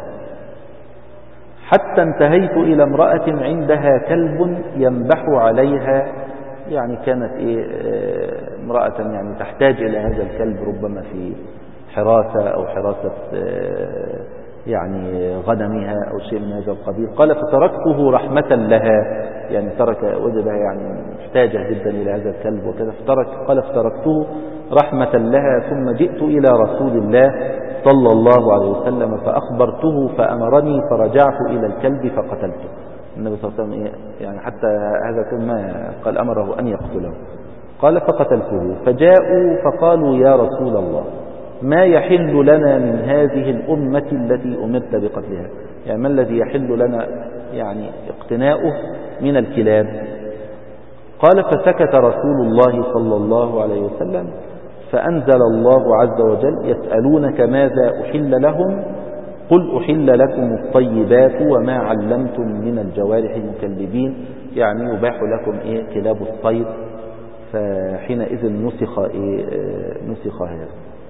حتى انتهيت إلى امرأة عندها كلب ينبح عليها، يعني كانت إيه امرأة يعني تحتاج إلى هذا الكلب ربما في حراسة أو حراسة يعني غنمها أو شيء من هذا القبيل. قال فتركته رحمة لها، يعني ترك وجدها يعني محتاجة جدا إلى هذا الكلب وكذا فترك. قال فتركته رحمة لها ثم جئت إلى رسول الله صلى الله عليه وسلم فأخبرته فأمرني فرجعت إلى الكلب فقتلته. النبي صلى الله عليه وسلم يعني حتى هذا كل ما قال أمره أن يقتله. قال فقتلته فجاءوا فقالوا يا رسول الله ما يحل لنا من هذه الأمة التي أمرت بقتلها، يعني ما الذي يحل لنا يعني اقتناؤه من الكلاب. قال فسكت رسول الله صلى الله عليه وسلم فأنزل الله عز وجل يسألونك ماذا أحل لهم قل أحل لكم الطيبات وما علمتم من الجوارح مكلبين، يعني يباح لكم إيه كلاب الصيد. فحينئذ نسخ إيه نسخ هذا.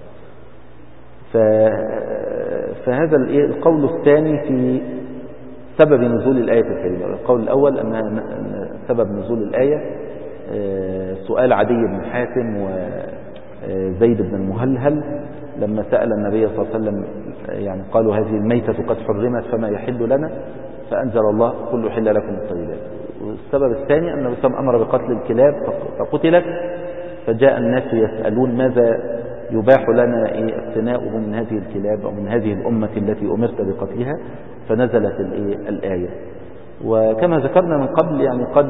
فهذا القول الثاني في سبب نزول الآية الكريمة. القول الأول أن سبب نزول الآية سؤال عدي بن حاتم وزيد بن المهلهل لما سأل النبي صلى الله عليه وسلم، يعني قالوا هذه الميتة قد حرمت فما يحل لنا، فأنزل الله قل أحل لكم الطيبات. والسبب الثاني أن النبي صلى الله عليه وسلم أمر بقتل الكلاب فقتلت، فجاء الناس يسألون ماذا يباح لنا اقتناؤه من هذه الكلاب أو من هذه الأمة التي أمرت بقتلها، فنزلت الآية. وكما ذكرنا من قبل يعني قد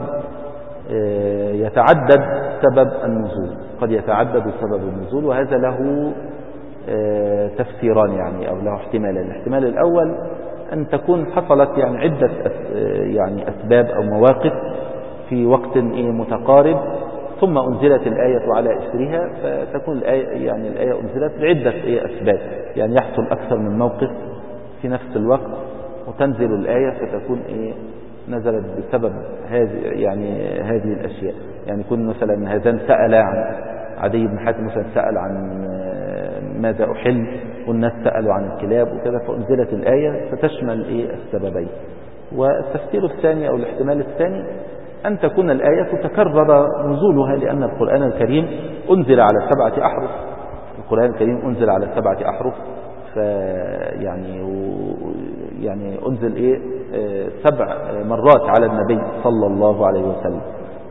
يتعدد سبب النزول، قد يتعدد سبب النزول، وهذا له تفسيران يعني أو له احتمالان. الاحتمال الأول أن تكون حصلت يعني عدة يعني أسباب أو مواقف في وقت متقارب ثم أنزلت الآية على إثرها، فتكون الآية يعني الآية أنزلت لعدة أسباب، يعني يحصل أكثر من موقف في نفس الوقت وتنزل الآية فتكون إيه نزلت بسبب هذه يعني هذه الأشياء. يعني يكون مثلا هذان سأل عن عدي بن حاتم مثلا سأل عن ماذا أحل والناس سألوا عن الكلاب وكذا، فأنزلت الآية فتشمل إيه السببين. والتفسير الثاني أو الاحتمال الثاني أن تكون الآية تكرر نزولها، لأن القرآن الكريم أنزل على سبعة أحرف. القرآن الكريم أنزل على سبعة أحرف، فيعني يعني أنزل إيه سبع مرات على النبي صلى الله عليه وسلم،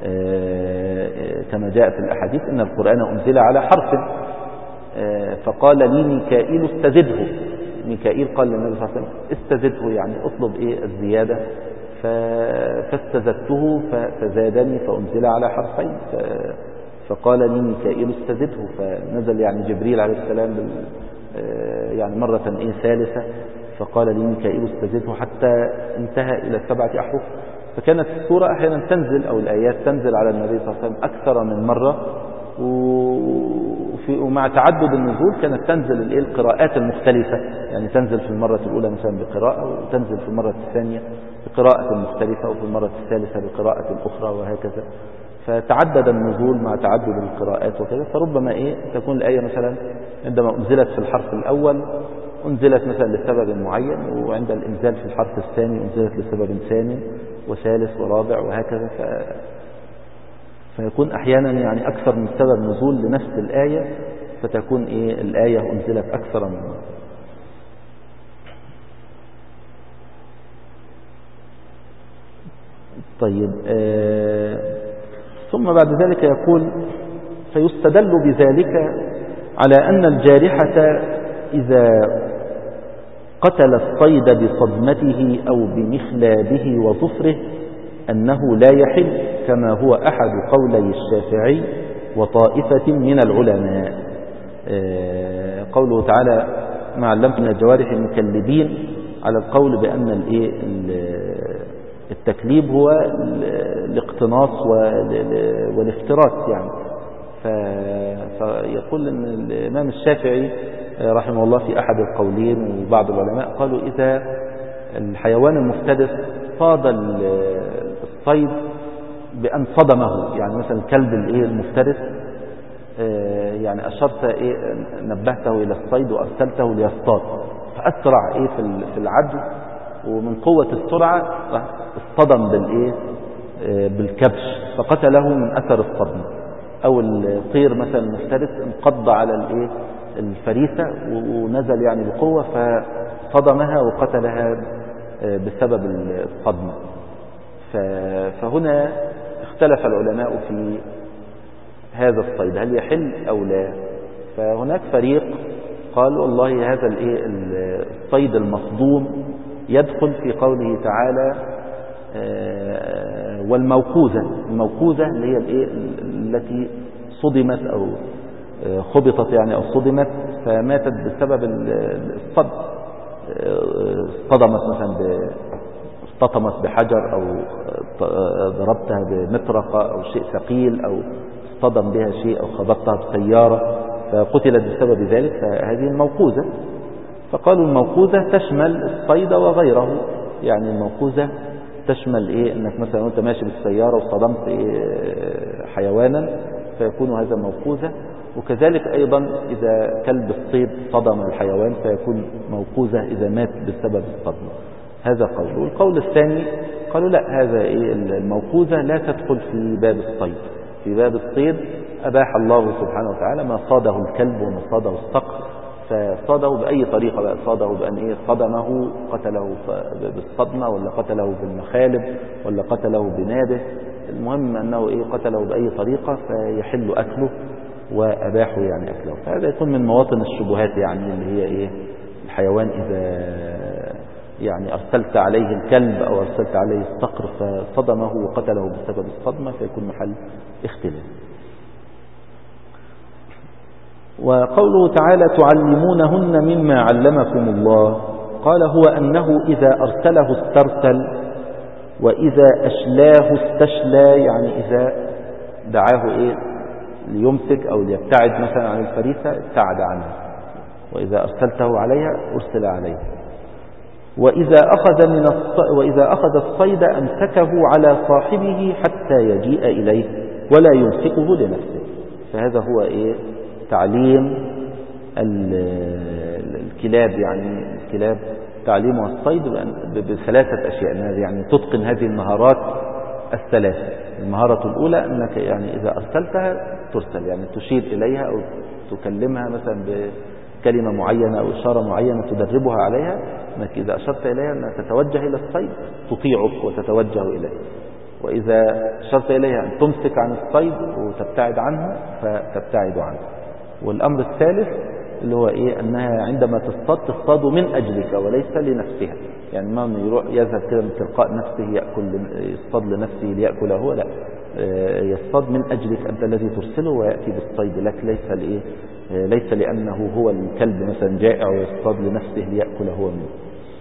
كما جاء في الأحاديث إن القرآن أنزل على حرف. فقال لي ميكائيل استزده، ميكائيل قال للنبي صلى الله عليه وسلم استزده يعني اطلب إيه الزيادة، فاستزدته فزادني فأنزل على حرفين، فقال لي ميكائيل استزده، فنزل يعني جبريل عليه السلام يعني مرة إيه ثالثة فقال لي ميكائيل استزده حتى انتهى إلى سبعة أحرف. فكانت السورة أحيانا تنزل أو الآيات تنزل على النبي صلى الله عليه وسلم أكثر من مرة، وفي ومع تعدد النزول كانت تنزل الإيه القراءات المختلفة، يعني تنزل في المرة الأولى مثلا بقراءة وتنزل في المرة الثانية بقراءة مختلفة وفي المرة الثالثة بقراءة أخرى وهكذا. فتعدد النزول مع تعدد القراءات وكذا، فربما إيه تكون الآية مثلا عندما أنزلت في الحرف الأول أنزلت مثلا لسبب معين، وعند الإنزال في الحرف الثاني أنزلت لسبب ثاني وثالث ورابع وهكذا. ف... فيكون أحيانا يعني أكثر من سبب نزول لنفس الآية، فتكون إيه الآية أنزلت أكثر من مرة. طيب آه ثم بعد ذلك يقول فيستدل بذلك على أن الجارحة إذا قتل الصيد بصدمته أو بمخلابه وظفره أنه لا يحل، كما هو أحد قولي الشافعي وطائفة من العلماء. آه قوله تعالى ما علمتم من الجوارح المكلبين على القول بأن الإيه التكليب هو الاقتناص والافتراس يعني. فيقول أن الإمام الشافعي رحمه الله في أحد القولين وبعض العلماء قالوا إذا الحيوان المفترس صاد الصيد بأن صدمه، يعني مثلا الكلب المفترس يعني أشرت إيه نبهته إلى الصيد وأرسلته ليصطاد، فأسرع إيه في العدو، ومن قوة السرعة اصطدم بالإيه بالكبش فقتله من أثر الصدمة. أو الطير مثلا المفترس انقض على الإيه الفريسة ونزل يعني بقوة فصدمها وقتلها بسبب الصدمة. فهنا اختلف العلماء في هذا الصيد هل يحل أو لا. فهناك فريق قال والله هذا الايه الصيد المصدوم يدخل في قوله تعالى والموقوذة. الموقوذة اللي هي الايه التي صدمت أو خبطت يعني أو صدمت فماتت بسبب الصدم، اصطدمت مثلا اصطدمت بحجر أو ضربتها بمطرقة أو شيء ثقيل أو اصطدم بها شيء أو خبطتها بسيارة فقتلت بسبب ذلك، فهذه الموقوذة. فقالوا الموقوذة تشمل الصيد وغيره، يعني الموقوذة تشمل إيه أنك مثلا أنت ماشي بالسيارة واصطدمت إيه حيوانا فيكون هذا موقوذة، وكذلك أيضا إذا كلب الصيد صدم الحيوان فيكون موقوذة إذا مات بسبب الصدمة. هذا قول. والقول الثاني قالوا لا، هذا إيه الموقوذة لا تدخل في باب الصيد. في باب الصيد أباح الله سبحانه وتعالى ما صاده الكلب وما صاده الصقر، فصاده بأي طريقة بقى، صاده بأن إيه صدمه قتله بالصدمة ولا قتله بالمخالب ولا قتله بنابه، المهم أنه إيه قتله بأي طريقة فيحل أكله وأباحوا يعني أكله. فهذا يكون من مواطن الشبهات يعني اللي هي إيه الحيوان إذا يعني أرسلت عليه الكلب أو أرسلت عليه الصقر فصدمه وقتله بسبب الصدمة فيكون محل اختلاف. وقوله تعالى تعلمونهن مما علمكم الله، قال هو أنه إذا أرسله استرسل وإذا أشلاه استشلى، يعني إذا دعاه إيه ليمسك أو ليبتعد مثلا عن الفريسة ابتعد عنها، وإذا أرسلته عليها أرسل عليه. وإذا أخذ, من الص... وإذا أخذ الصيد أمسكه على صاحبه حتى يجيء إليه ولا يمسكه لنفسه. فهذا هو إيه تعليم الكلاب، يعني الكلاب تعليمها الصيد بثلاثة أشياء، يعني تتقن هذه المهارات الثلاثة. المهارة الأولى أنك يعني إذا أرسلتها ترسل، يعني تشير إليها أو تكلمها مثلا بكلمة معينة أو إشارة معينة تدربها عليها، أنك إذا أشرت إليها أنها تتوجه إلى الصيد تطيعك وتتوجه إليه، وإذا أشرت إليها أن تمسك عن الصيد وتبتعد عنه فتبتعد عنه. والأمر الثالث اللي هو إيه أنها عندما تصطاد تصطاد من أجلك وليس لنفسها، يعني ما يروح يذهب كده من تلقاء نفسه يأكل يصطاد لنفسه ليأكله هو، لا، يصطاد من أجلك أنت الذي ترسله ويأتي بالصيد لك، ليس لإيه ليس لأنه هو الكلب مثلا جائع ويصطاد لنفسه ليأكل هو منه.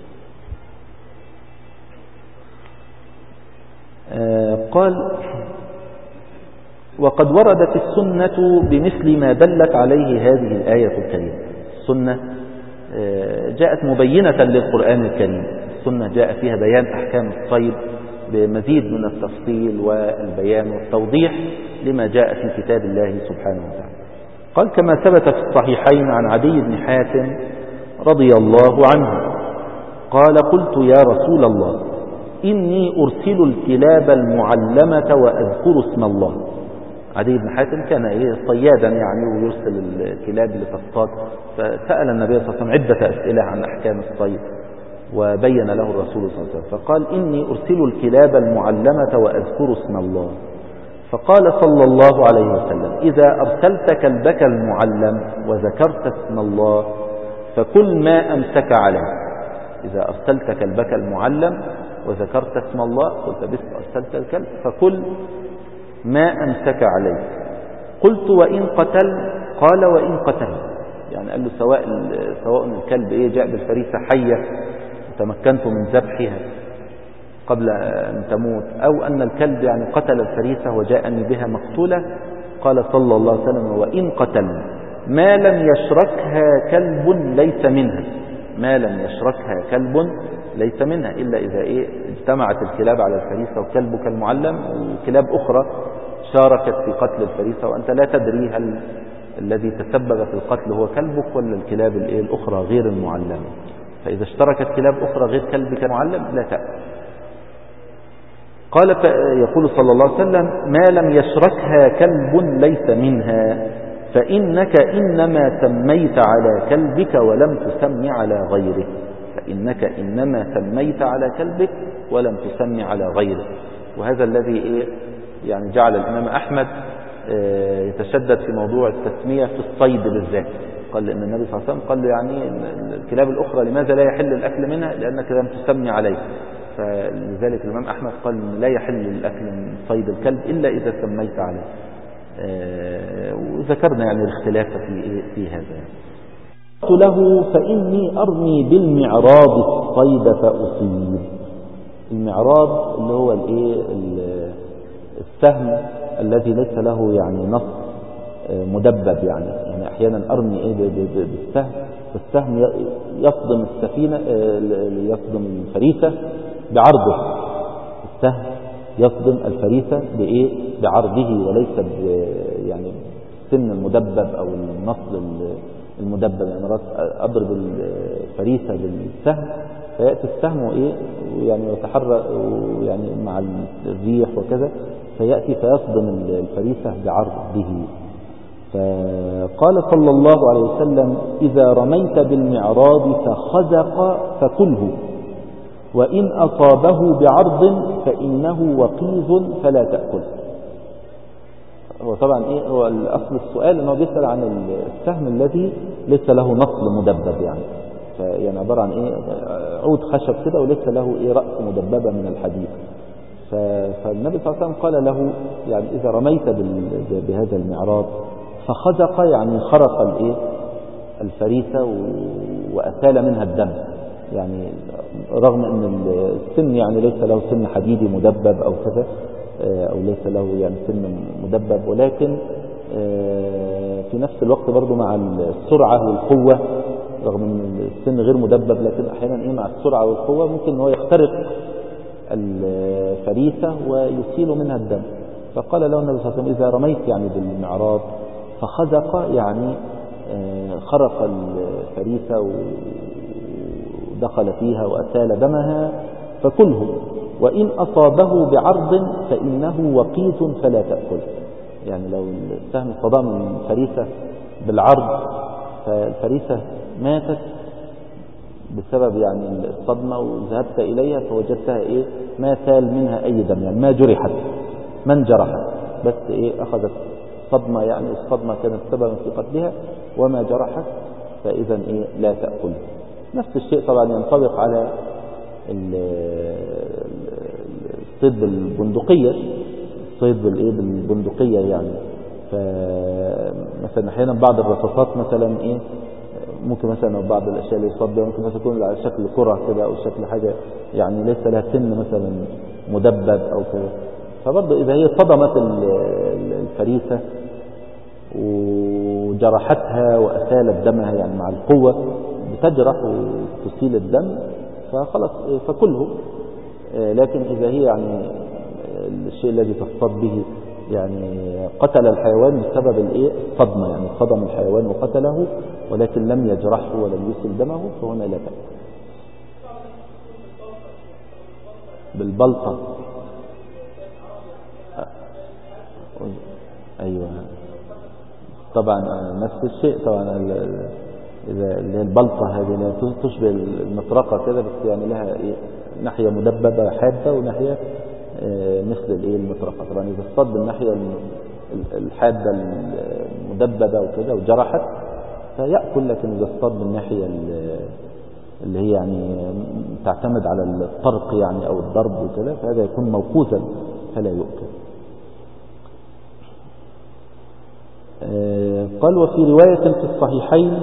قال وقد وردت السنة بمثل ما دلت عليه هذه الآية الكريمة. السنة جاءت مبينة للقرآن الكريم، السنة جاء فيها بيان أحكام الصيد بمزيد من التفصيل والبيان والتوضيح لما جاء في كتاب الله سبحانه وتعالى. قال كما ثبت في الصحيحين عن عدي بن حاتم رضي الله عنه قال قلت يا رسول الله إني أرسل الكلاب المعلمة وأذكر اسم الله. عدي بن حاتم كان إيه صيادا يعني ويرسل الكلاب لتصطاد، فسأل النبي صلى الله عليه وسلم عدة أسئلة عن أحكام الصيد وبين له الرسول صلى الله عليه وسلم، فقال إني أرسل الكلاب المعلمة وأذكر اسم الله. فقال صلى الله عليه وسلم إذا أرسلت كلبك المعلم وذكرت اسم الله فكل ما أمسك عليه. إذا أرسلت كلبك المعلم وذكرت اسم الله قلت بس أرسلت الكلب فكل ما أمسك عليه. قلت وإن قتل؟ قال وإن قتل، يعني قال له سواء سواء الكلب إيه جاء بالفريسة حية وتمكنت من ذبحها قبل أن تموت، أو أن الكلب يعني قتل الفريسة وجاءني بها مقتولة. قال صلى الله عليه وسلم وإن قتل ما لم يشركها كلب ليس منها، ما لم يشركها كلب ليس منها، إلا إذا إيه اجتمعت الكلاب على الفريسة وكلبك المعلم وكلاب أخرى شاركت في قتل الفريسة وأنت لا تدري هل الذي تسبب في القتل هو كلبك ولا الكلاب الأخرى غير المعلمة. فإذا اشتركت كلاب أخرى غير كلبك المعلم لا تأكل. قال يقول صلى الله عليه وسلم: ما لم يشركها كلب ليس منها، فإنك إنما سميت على كلبك ولم تسم على غيره. فإنك إنما سميت على كلبك ولم تسم على غيره. وهذا الذي إيه يعني جعل الإمام أحمد يتشدد في موضوع التسمية في الصيد بالذات. قال إن النبي صلى الله عليه وسلم قال له يعني الكلاب الأخرى لماذا لا يحل الأكل منها؟ لأنك لم تسمي عليه. فلذلك الإمام أحمد قال لا يحل الأكل من صيد الكلب إلا إذا سميت عليه. وذكرنا يعني الاختلاف في في هذا. قلت له: فإني أرمي بالمعراض الصيد فأصيب. المعراض اللي هو الايه السهم الذي ليس له يعني نص مدبب، يعني يعني احيانا ارمي ايه بالسهم، فالسهم يصدم السفينه، يصدم الفريسه بعرضه. السهم يصدم الفريسه بايه؟ بعرضه، وليس يعني السن المدبب او النصل المدبب. يعني مرات اضرب الفريسه بالسهم فياتي السهم وايه يعني يتحرك يعني مع الريح وكذا، فياتي فيصدم الفريسه بعرضه. فقال صلى الله عليه وسلم: إذا رميت بالمعراض فخزق فكله، وإن أصابه بعرض فإنه وقيز فلا تأكل. هو طبعا إيه هو الأصل السؤال أنه بيسأل عن السهم الذي ليس له نصل مدبب، يعني يعني عبارة عن إيه عود خشب كده وليس له إيه رأس مدببة من الحديد. فالنبي صلى الله عليه وسلم قال له يعني إذا رميت بهذا المعراض فخزق، يعني خرق الايه الفريسة وأسال منها الدم، يعني رغم ان السن يعني ليس له سن حديدي مدبب او كذا، او ليس له يعني سن مدبب، ولكن في نفس الوقت برضو مع السرعة والقوة، رغم ان السن غير مدبب لكن احيانا ايه مع السرعة والقوة ممكن ان هو يخترق الفريسة ويسيل منها الدم. فقال له النبي صلى الله عليه وسلم: إذا رميت يعني بالمعراض فخزق، يعني خرق الفريسة ودخل فيها وأسال دمها فكله، وإن أصابه بعرض فإنه وقيت فلا تأكل. يعني لو السهم صدام الفريسة بالعرض فالفريسة ماتت بسبب يعني الصدمة وذهبت إليها فوجدتها إيه ما سال منها أي دم، يعني ما جرحت، ما انجرحت، بس إيه أخذت صدمة، يعني الصدمة كانت سببا في قتلها وما جرحت، فإذا إيه لا تأكل. نفس الشيء طبعا ينطبق على الصيد بالبندقية، الصيد بالإيه بالبندقية يعني. فمثلا أحيانا بعض الرصاصات مثلا إيه ممكن مثلا بعض الأشياء اللي يصاب بها ممكن مثلا تكون على شكل كرة كده أو شكل حاجة يعني ليس لها سن مثلا مدبب أو كده، فبرضه إذا هي صدمت الفريسة وجرحتها وأسالت دمها يعني مع القوة بتجرح وتسيل الدم فخلص فكله. لكن إذا هي يعني الشيء الذي تصطاد به يعني قتل الحيوان بسبب الايه الصدمة، يعني صدم الحيوان وقتله ولكن لم يجرحه ولم يسل دمه فهنا لا تأكل. بالبلطة أيوة طبعا نفس الشيء طبعا. إذا اللي هي البلطة هذه تشبه المطرقة كده، بس يعني لها إيه ناحية مدببة حادة وناحية مثل الايه المطرقة. طبعا إذا اصطاد بالناحية الحادة المدببة وكده وجرحت فيأكل، لكن إذا اصطاد بالناحية اللي هي يعني تعتمد على الطرق يعني أو الضرب وكده فهذا يكون موقوزا فلا يؤكل. قال: وفي رواية في الصحيحين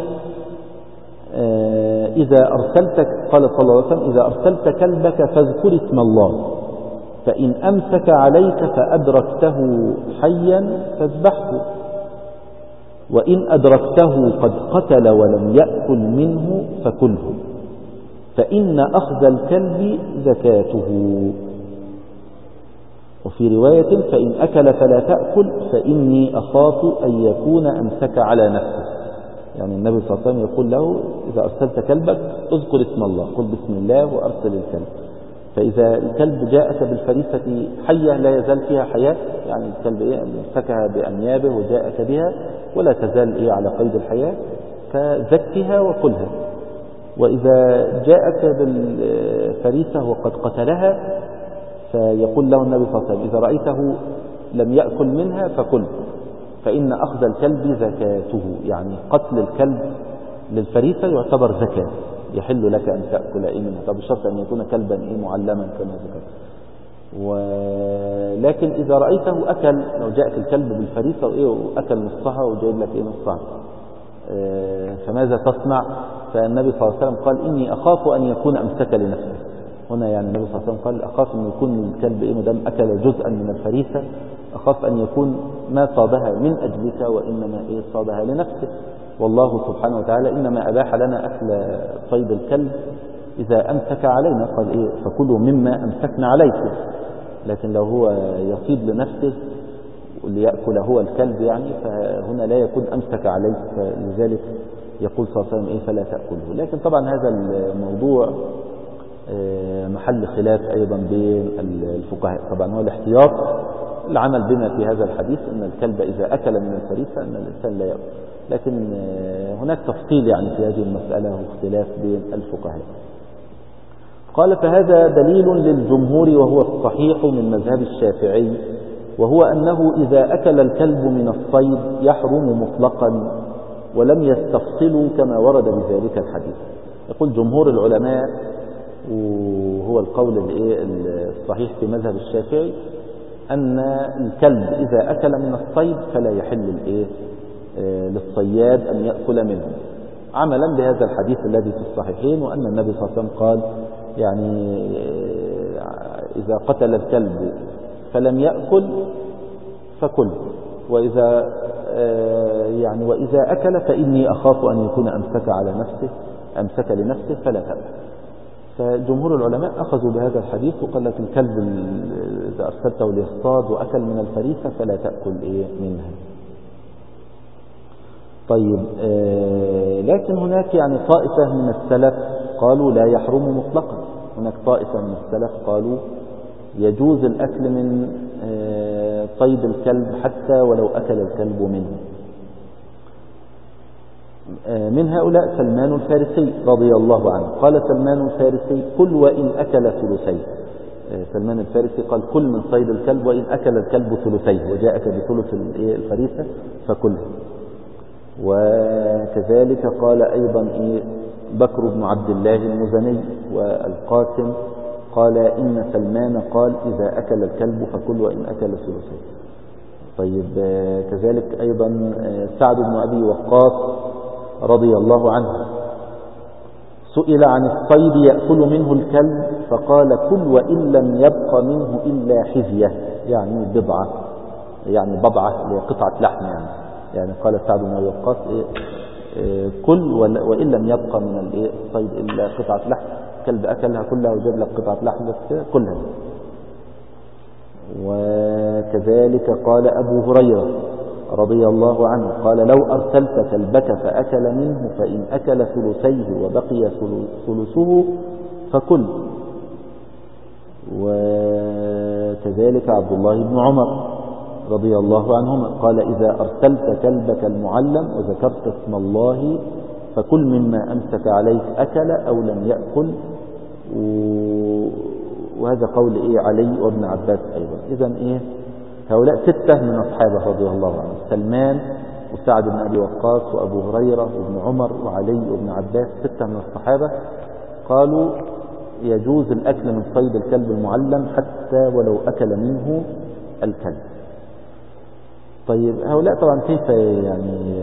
إذا أرسلت قال صلى الله عليه وسلم: إذا أرسلت كلبك فاذكر اسم الله، فإن أمسك عليك فأدركته حيا فاذبحه، وإن أدركته قد قتل ولم يأكل منه فكله، فإن أخذ الكلب زكاته. وفي رواية فإن أكل فلا تأكل فإني أخاف أن يكون أمسك على نفسه. يعني النبي صلى الله عليه وسلم يقول له إذا أرسلت كلبك اذكر اسم الله، قل بسم الله وأرسل الكلب. فإذا الكلب جاءك بالفريسة حية لا يزال فيها حياة، يعني الكلب إيه أمسكها بأنيابه وجاءك بها ولا تزال إيه على قيد الحياة، فزكها وكلها. وإذا جاءك بالفريسة وقد قتلها فيقول له النبي صلى الله عليه وسلم إذا رأيته لم يأكل منها فكل، فإن أخذ الكلب زكاته، يعني قتل الكلب للفريسة يعتبر زكاة، يحل لك أن تأكل إيه منها، طب الشرط أن يكون كلبا إيه معلما كما ذكر. ولكن إذا رأيته أكل، لو جاءك الكلب بالفريسة وإيه وأكل نصها وجايب لك إيه نصها، فماذا تصنع؟ فالنبي صلى الله عليه وسلم قال إني أخاف أن يكون أمسك لنفسه. هنا يعني النبي صلى الله عليه وسلم قال أخاف أن يكون الكلب إيه مدام أكل جزءا من الفريسة، أخاف أن يكون ما صادها من أجلك وإنما إيه صادها لنفسه. والله سبحانه وتعالى إنما أباح لنا أكل صيد الكلب إذا أمسك علينا، قال إيه فكلوا مما أمسكنا عليكم. لكن لو هو يصيد لنفسه ليأكل هو الكلب يعني فهنا لا يكون أمسك عليك، فلذلك يقول صلى الله عليه وسلم إيه فلا تأكله. لكن طبعا هذا الموضوع محل خلاف أيضا بين الفقهاء. طبعا هو الاحتياط العمل بما في هذا الحديث أن الكلب إذا أكل من الفريسة أن الإنسان لا يأكل، لكن هناك تفصيل يعني في هذه المسألة واختلاف بين الفقهاء. قال فهذا دليل للجمهور وهو الصحيح من مذهب الشافعي، وهو أنه إذا أكل الكلب من الصيد يحرم مطلقا ولم يستفصلوا كما ورد بذلك الحديث. يقول جمهور العلماء وهو القول الصحيح في مذهب الشافعي أن الكلب إذا أكل من الصيد فلا يحل الإيه للصياد أن يأكل منه، عملا بهذا الحديث الذي في الصحيحين، وأن النبي صلى الله عليه وسلم قال يعني إذا قتل الكلب فلم يأكل فكل، وإذا يعني وإذا أكل فإني أخاف أن يكون أمسك على نفسه أمسك لنفسه فلا تأكل. فجمهور العلماء أخذوا بهذا الحديث وقال لك الكلب إذا أرسلته ليصطاد وأكل من الفريسة فلا تأكل إيه منها. طيب آه لكن هناك يعني طائفة من السلف قالوا لا يحرم مطلقا، هناك طائفة من السلف قالوا يجوز الأكل من آه صيد الكلب حتى ولو أكل الكلب منه. آه من هؤلاء سلمان الفارسي رضي الله عنه، قال سلمان الفارسي كل وإن أكل ثلثيه. آه سلمان الفارسي قال كل من صيد الكلب وإن أكل الكلب ثلثيه وجاءك بثلث الفريسة فكله. وكذلك قال أيضا إيه بكر بن عبد الله المزني والقاسم قال إن سلمان قال إذا أكل الكلب فكل وإن أكل ثلثيه. طيب كذلك أيضا سعد بن أبي وقاص رضي الله عنه سئل عن الصيد يأكل منه الكلب فقال كل وإن لم يبق منه إلا حذية، يعني بضعة، يعني بضعة قطعة لحم يعني يعني قال سعد بن أبي وقاص إيه إيه كل وإن لم يبقى من الإيه الصيد إلا قطعة لحم، كلب أكلها كلها وجاب لك قطعة لحم بس كلها. وكذلك قال أبو هريرة رضي الله عنه قال لو أرسلت كلبك فأكل منه فإن أكل ثلثيه وبقي ثلثه فكل. وكذلك عبد الله بن عمر رضي الله عنهما قال إذا أرسلت كلبك المعلم وذكرت اسم الله فكل مما أمسك عليك أكل أو لم يأكل. وهذا قول إيه علي وابن عباس أيضا. إذن إيه هؤلاء ستة من أصحابه رضي الله عنهم، سلمان وسعد بن أبي وقاص وأبو هريرة وابن عمر وعلي وابن عباس، ستة من الصحابة قالوا يجوز الأكل من صيد الكلب المعلم حتى ولو أكل منه الكلب. طيب هؤلاء طبعا كيف يعني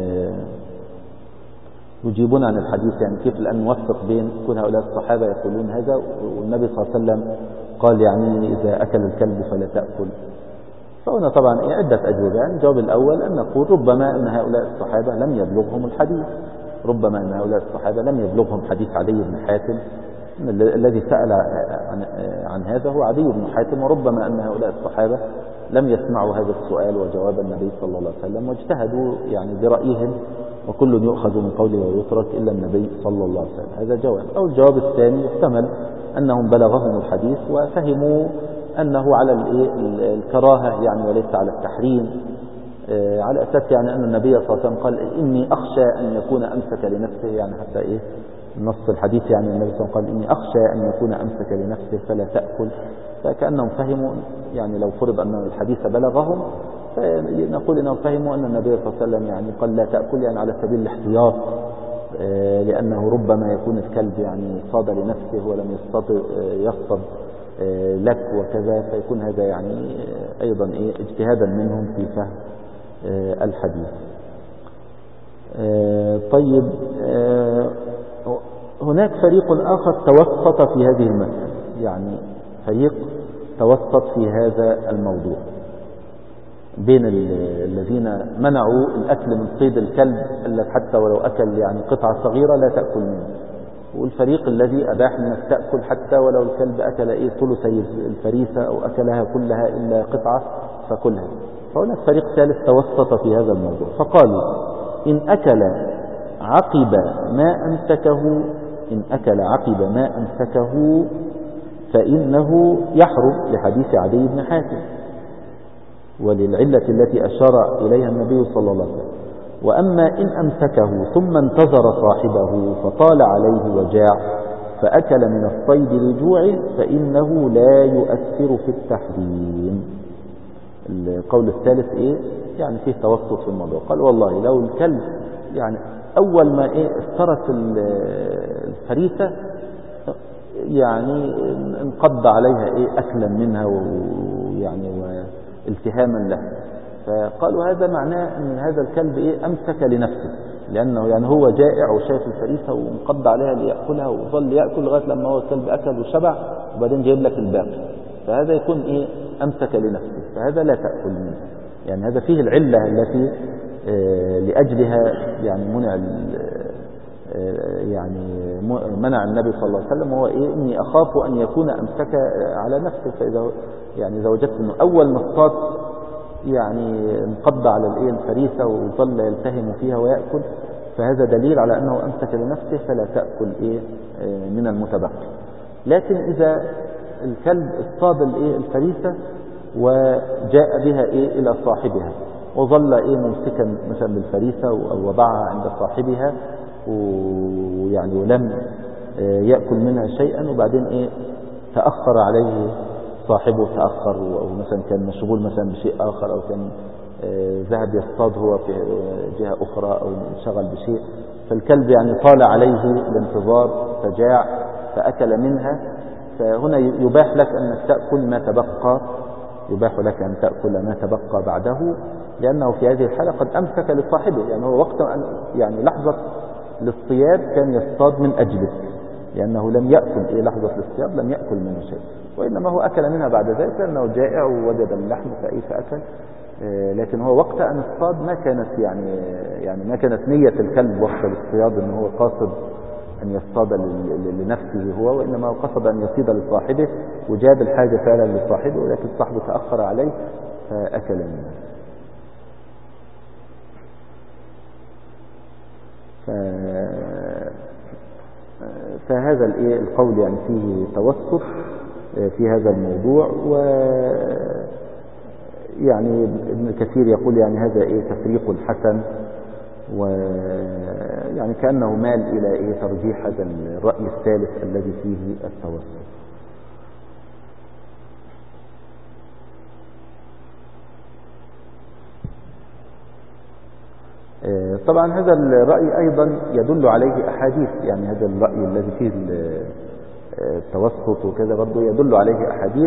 يجيبون عن الحديث، يعني كيف الآن نوفق بين كل هؤلاء الصحابة يقولون هذا والنبي صلى الله عليه وسلم قال يعني إذا أكل الكلب فلا تأكل؟ فهنا طبعا عدة أجوبة. يعني الجواب الأول أن نقول ربما أن هؤلاء الصحابة لم يبلغهم الحديث، ربما أن هؤلاء الصحابة لم يبلغهم حديث علي بن حاتم الذي سأل عن, عن هذا هو عدي بن حاتم، وربما أن هؤلاء الصحابة لم يسمعوا هذا السؤال وجواب النبي صلى الله عليه وسلم واجتهدوا يعني برأيهم، وكل يؤخذ من قوله ويترك إلا النبي صلى الله عليه وسلم. هذا جواب. أو الجواب الثاني يحتمل أنهم بلغهم الحديث وفهموا أنه على الكراهة يعني وليس على التحريم، على أساس يعني أن النبي صلى الله عليه وسلم قال إني أخشى أن يكون أمسك لنفسه، يعني حتى إيه نص الحديث يعني النبي صلى الله عليه وسلم قال إني أخشى أن يكون أمسك لنفسه فلا تأكل. فكأنهم فهموا يعني لو فرض أن الحديث بلغهم فنقول إنهم فهموا أن النبي صلى الله عليه وسلم يعني قال لا تأكل يعني على سبيل الاحتياط، لأنه ربما يكون الكلب يعني صاد لنفسه ولم يصطاد يصطاد لك وكذا، فيكون هذا يعني أيضا إيه اجتهادا منهم في فهم الحديث. طيب، هناك فريق آخر توسط في هذه المسألة، يعني فريق توسط في هذا الموضوع بين الذين منعوا الأكل من صيد الكلب الذي حتى ولو أكل يعني قطعة صغيرة لا تأكل منه، والفريق الذي أباح أنك تأكل حتى ولو الكلب أكل إيه ثلثي الفريسة أو أكلها كلها إلا قطعة فكلها. فهناك فريق ثالث توسط في هذا الموضوع فقالوا إن أكل عقب ما أمسكه إن أكل عقب ما أمسكه فإنه يحرم، لحديث عدي بن حاتم وللعلة التي أشار إليها النبي صلى الله عليه وسلم. وأما إن أمسكه ثم انتظر صاحبه فطال عليه وجاع فأكل من الصيد لجوعه فإنه لا يؤثر في التحريم. القول الثالث إيه؟ يعني فيه توسط في الموضوع. قال والله لو الكلب يعني أول ما إيه افترس الفريسة يعني انقض عليها إيه أكلا منها ويعني والتهاما لها، فقالوا هذا معناه أن هذا الكلب إيه أمسك لنفسه، لأنه يعني هو جائع وشايف الفريسة وانقض عليها ليأكلها وظل يأكل لغاية لما هو الكلب أكل وشبع وبعدين جايب لك الباقي، فهذا يكون إيه أمسك لنفسه، فهذا لا تأكل منه. يعني هذا فيه العلة التي آه لأجلها يعني منع يعني منع النبي صلى الله عليه وسلم، هو إيه إني أخاف أن يكون أمسك على نفسه. فإذا يعني إذا وجدت أنه أول ما اصطاد يعني انقض على الإيه الفريسة وظل يلتهم فيها ويأكل، فهذا دليل على أنه أمسك لنفسه فلا تأكل إيه من المتبقي. لكن إذا الكلب اصطاد الإيه الفريسة وجاء بها إيه إلى صاحبها وظل إيه ممسكا مثلا بالفريسة أو وضعها عند صاحبها ويعني ولم يأكل منها شيئا، وبعدين إيه تأخر عليه صاحبه تأخر أو مثلا كان مشغول مثلا بشيء آخر أو كان ذهب يصطاد هو في جهة أخرى أو انشغل بشيء، فالكلب يعني طال عليه الانتظار فجاع فأكل منها، فهنا يباح لك أن تأكل ما تبقى يباح لك أن تأكل ما تبقى بعده، لأنه في هذه الحالة قد أمسك لصاحبه، يعني هو وقت أن يعني لحظة الاصطياد كان يصطاد من أجلك، لأنه لم يأكل إيه لحظة الاصطياد لم يأكل منه شيء، وإنما هو أكل منها بعد ذلك لأنه جائع ووجد اللحم فأي فأكل. لكن هو وقت أن اصطاد ما كانت يعني يعني ما كانت نية الكلب وقت الاصطياد أنه هو قاصد أن يصطاد لنفسه هو، وإنما هو قصد أن يصيد لصاحبه وجاب الحاجة فعلا لصاحبه، ولكن صاحبه تأخر عليه فأكل منه. ف... فهذا الإيه القول يعني فيه توسط في هذا الموضوع، و يعني ابن كثير يقول يعني هذا إيه تفريق حسن، ويعني كأنه مال إلى إيه ترجيح هذا الرأي الثالث الذي فيه التوسط. طبعا هذا الرأي أيضا يدل عليه أحاديث، يعني هذا الرأي الذي فيه التوسط وكذا برضه يدل عليه أحاديث،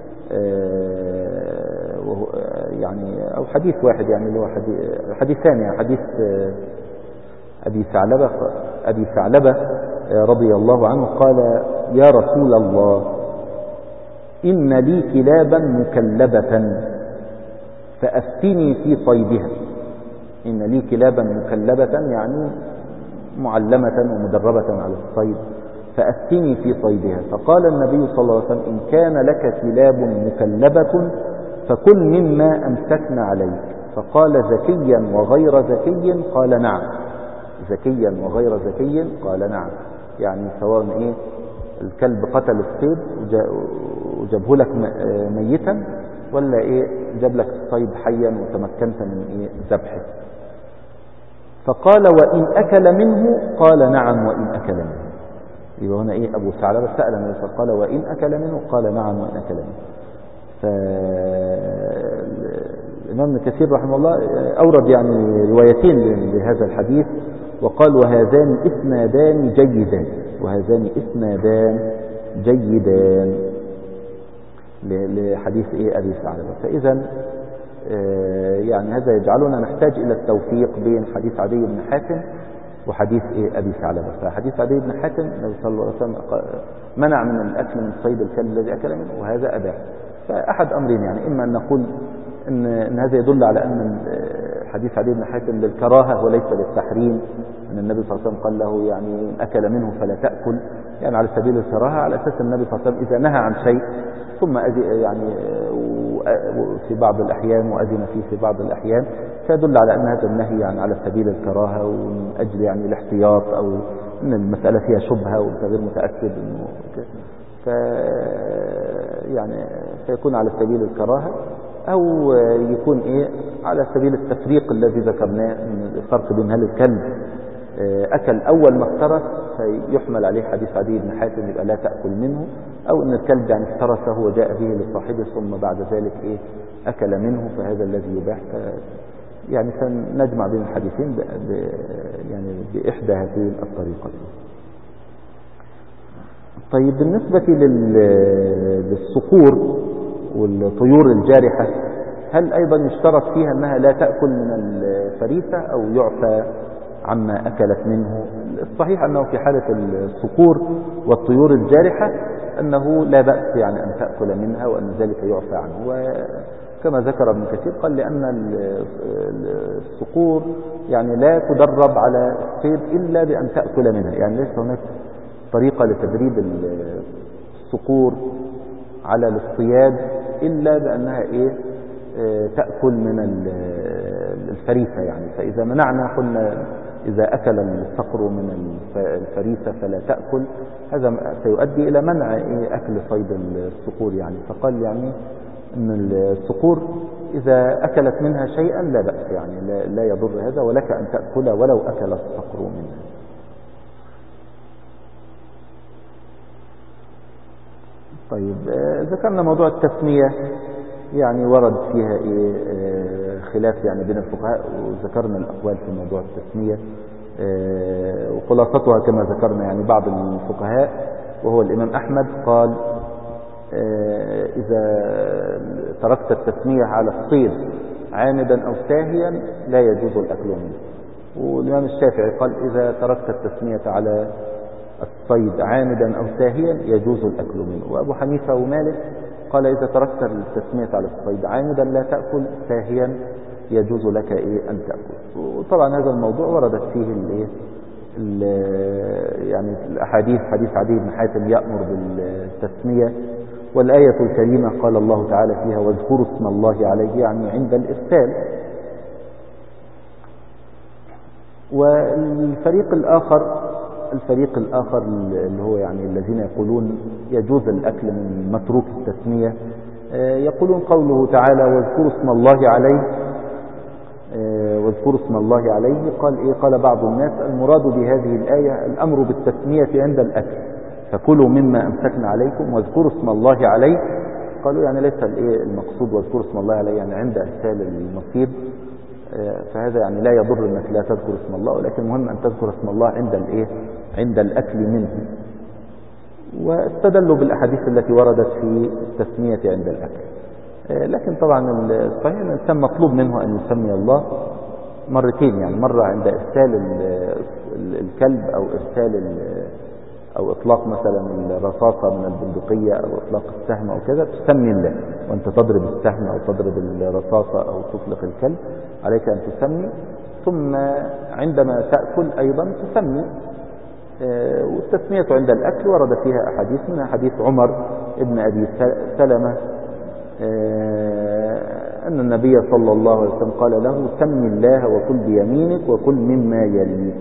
يعني أو حديث واحد يعني اللي هو حديث ثاني يعني حديث أبي ثعلبة أبي ثعلبة رضي الله عنه قال يا رسول الله إن لي كلابا مكلبة فأفتني في صيدها. إن لي كلابا مكلبة يعني معلمة ومدربة على الصيد، فأفتني في صيدها. فقال النبي صلى الله عليه وسلم إن كان لك كلاب مكلبة فكل مما أمسكن عليك. فقال ذكيا وغير ذكي؟ قال نعم. ذكيا وغير ذكي؟ قال نعم. يعني سواء إيه الكلب قتل الصيد وجابه لك ميتا، ولا إيه جاب لك الصيد حيا وتمكنت من إيه ذبحه. فقال وإن أكل منه؟ قال نعم وإن أكل منه. يبقى هنا إيه أبو ثعلبة سأل النبي صلى الله عليه وسلم قال وإن أكل منه؟ قال نعم وإن أكل منه. فالإمام ابن كثير رحمه الله أورد يعني روايتين لهذا الحديث وقال وهذان إسنادان جيدان، وهذان إسنادان جيدان لحديث إيه أبي ثعلبة. فإذا يعني هذا يجعلنا نحتاج إلى التوفيق بين حديث عدي بن حاتم وحديث إيه أبي ثعلبة. فحديث عدي بن حاتم النبي صلى الله عليه وسلم منع من الأكل من صيد الكلب الذي أكل منه، وهذا أباح. فأحد أمرين، يعني إما أن نقول إن, إن هذا يدل على أن حديث عدي بن حاتم للكراهة وليس للتحريم، أن النبي صلى الله عليه وسلم قال له يعني أكل منه فلا تأكل، يعني على سبيل الكراهة، على أساس النبي صلى الله عليه وسلم إذا نهى عن شيء ثم يعني في بعض الأحيان وأذن فيه في بعض الأحيان، فيدل على أن هذا النهي يعني على سبيل الكراهة ومن أجل يعني الاحتياط، أو أن المسألة فيها شبهة وأنت غير متأكد إنه ف يعني فيكون على سبيل الكراهة، أو يكون إيه على سبيل التفريق الذي ذكرناه من الفرق بين هل الكلب أكل أول ما افترس فيحمل عليه حديث عدي بن حاتم يبقى لا تأكل منه، أو أن الكلب يعني افترسه وجاء به لصاحبه ثم بعد ذلك إيه أكل منه، فهذا الذي يباح. يعني سنجمع بين الحديثين ب... ب... يعني بإحدى هذه الطريقتين. طيب بالنسبة لل... للصقور والطيور الجارحة، هل أيضا يشترط فيها أنها لا تأكل من الفريسة أو يعفى عما أكلت منه؟ الصحيح أنه في حالة الصقور والطيور الجارحة أنه لا بأس يعني أن تأكل منها وأن ذلك يعفى عنه، وكما ذكر ابن كثير قال لأن الصقور يعني لا تدرب على الصيد إلا بأن تأكل منها، يعني ليس هناك طريقة لتدريب الصقور على الاصطياد إلا بأنها إيه تأكل من الفريسة. يعني فإذا منعنا قلنا إذا أكل الصقر من الفريسة فلا تأكل، هذا سيؤدي إلى منع إيه أكل صيد الصقور. يعني فقال يعني أن الصقور إذا أكلت منها شيئا لا بأس، يعني لا, لا يضر هذا، ولك أن تأكل ولو أكل الصقر منها. طيب ذكرنا موضوع التسمية، يعني ورد فيها إيه خلاف يعني بين الفقهاء، وذكرنا الأقوال في موضوع التسمية، وخلاصتها كما ذكرنا يعني بعض الفقهاء وهو الإمام أحمد قال إذا تركت التسمية على الصيد عامدا أو ساهيا لا يجوز الأكل منه. والإمام الشافعي قال إذا تركت التسمية على الصيد عامدا أو ساهيا يجوز الأكل منه. وأبو حنيفة ومالك قال إذا تركت التسمية على الصيد عامدا لا تأكل، ساهيا يجوز لك إيه أن تأكل. وطبعا هذا الموضوع وردت فيه الإيه يعني الأحاديث، حديث عدي بن حاتم يأمر بالتسمية، والآية الكريمة قال الله تعالى فيها واذكروا اسم الله عليه، يعني عند الإرسال. والفريق الآخر الفريق الآخر اللي هو يعني الذين يقولون يجوز الأكل من متروك التسمية، يقولون قوله تعالى واذكروا اسم الله عليه، واذكروا اسم الله عليه قال إيه؟ قال بعض الناس المراد بهذه الآية الأمر بالتسمية عند الأكل، فكلوا مما أمسكنا عليكم واذكروا اسم الله عليه. قالوا يعني ليس الإيه المقصود واذكروا اسم الله عليه يعني عند إرسال المصيد، فهذا يعني لا يضر انك لا تذكر اسم الله، ولكن المهم ان تذكر اسم الله عند الايه عند الاكل منه. واستدلوا بالاحاديث التي وردت في التسميه عند الاكل. لكن طبعا الصحيح ان الانسان مطلوب منه ان يسمي الله مرتين، يعني مره عند ارسال الكلب او ارسال او اطلاق مثلا الرصاصه من البندقيه او اطلاق السهم او كذا، تسمي الله وانت تضرب السهم او تضرب الرصاصه او تطلق الكلب، عليك ان تسمي. ثم عندما تاكل ايضا تسمي، والتسمية عند الأكل ورد فيها أحاديث، منها حديث عمر ابن أبي سلمة أن النبي صلى الله عليه وسلم قال له: سم الله وكل بيمينك وكل مما يليك.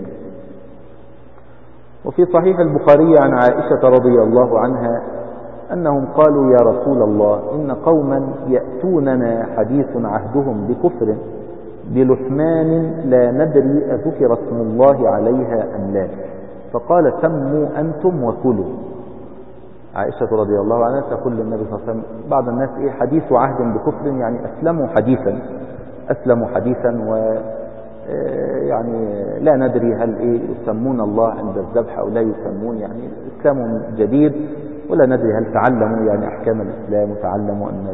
وفي صحيح البخاري عن عائشة رضي الله عنها أنهم قالوا: يا رسول الله، إن قوما يأتوننا حديث عهدهم بكفر بلحمان لا ندري أذكر اسم الله عليها أم لا، فقال: سموا أنتم وكلوا. عائشة رضي الله عنها تقول للنبي صلى الله عليه وسلم: بعض الناس إيه حديث عهد بكفر، يعني أسلموا حديثا أسلموا حديثا و يعني لا ندري هل إيه يسمون الله عند الذبح أو لا يسمون، يعني إسلام جديد ولا ندري هل تعلموا يعني أحكام الإسلام وتعلموا أن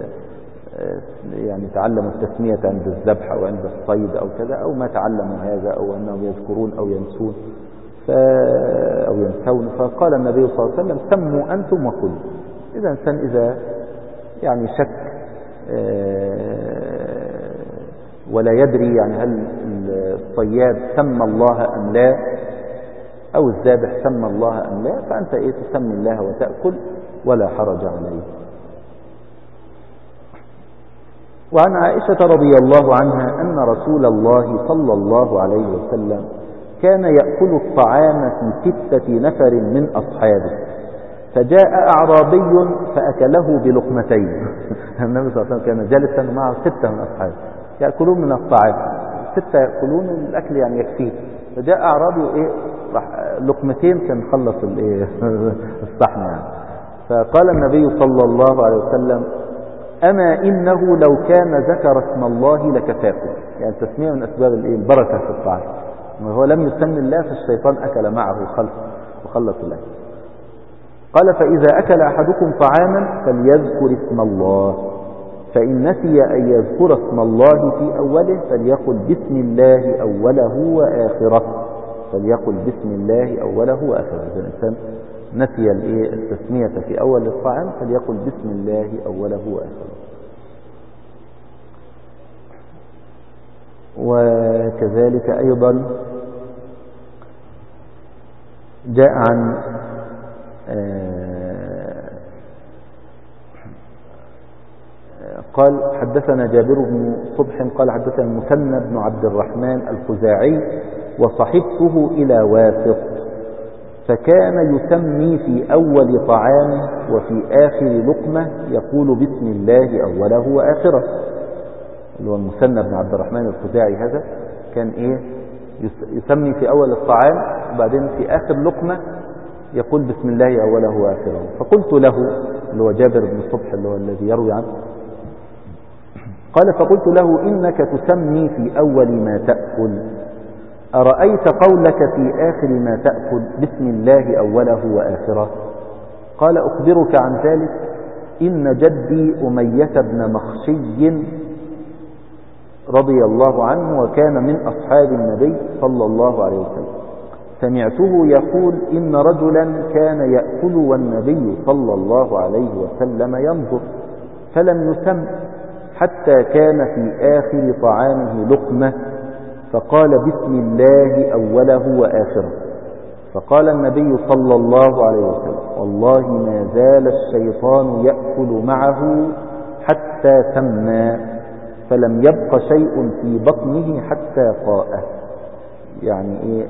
يعني تعلموا التسمية عند الذبح أو عند الصيد أو كذا، أو ما تعلموا هذا، أو أنهم يذكرون أو ينسون أو ينسون. فقال النبي صلى الله عليه وسلم: سموا أنتم وكلوا. إذا إنسان إذا يعني شك ولا يدري يعني هل الصياد سمى الله أم لا، أو الذابح سمى الله أم لا، فأنت إيه تسمي الله وتأكل ولا حرج عليه. وعن عائشة رضي الله عنها أن رسول الله صلى الله عليه وسلم كان يأكل الطعام في ستة نفر من أصحابه، فجاء أعرابي فأكله بلقمتين. النبي صلى الله عليه وسلم كان جالسا معه ستة من أصحابه يأكلون من الطعام، ستة يأكلون الأكل يعني يكفيه، فجاء أعرابي وإيه لقمتين كان خلص الإيه الصحن يعني. فقال النبي صلى الله عليه وسلم: أما إنه لو كان ذكر اسم الله لكفاكم. يعني تسمية من أسباب الإيه البركة في الطعام، وهو لم يسمي الله فالشيطان أكل معه خلص وخلص الأكل. قال: فإذا أكل أحدكم طعاما فليذكر اسم الله، فإن نسي أن يذكر اسم الله في أوله فليقل بسم الله أوله وآخره فليقل بسم الله أوله وآخره. إذا الإنسان نسي التسمية في أول الطعام فليقل بسم الله أوله وآخره. وكذلك أيضا جاء عن قال: حدثنا جابر بن صبح قال: حدثنا المثنى بن عبد الرحمن الخزاعي وصحبته إلى واسط، فكان يسمي في أول طعامه وفي آخر لقمة يقول بسم الله أوله وآخره. اللي هو المثنى بن عبد الرحمن الخزاعي هذا كان إيه يسمي في أول الطعام وبعدين في آخر لقمة يقول بسم الله أوله وآخره. فقلت له، اللي هو جابر بن صبح اللي هو الذي يروي عنه، قال: فقلت له: إنك تسمي في أول ما تأكل، أرأيت قولك في آخر ما تأكل بسم الله أوله وآخره؟ قال: أخبرك عن ذلك، إن جدي أمية بن مخشي رضي الله عنه وكان من أصحاب النبي صلى الله عليه وسلم، سمعته يقول: إن رجلا كان يأكل والنبي صلى الله عليه وسلم ينظر، فلم يسم حتى كان في آخر طعامه لقمة، فقال بسم الله أوله وآخره، فقال النبي صلى الله عليه وسلم: والله ما زال الشيطان يأكل معه حتى سمى، فلم يبق شيء في بطنه حتى قاء. يعني إيه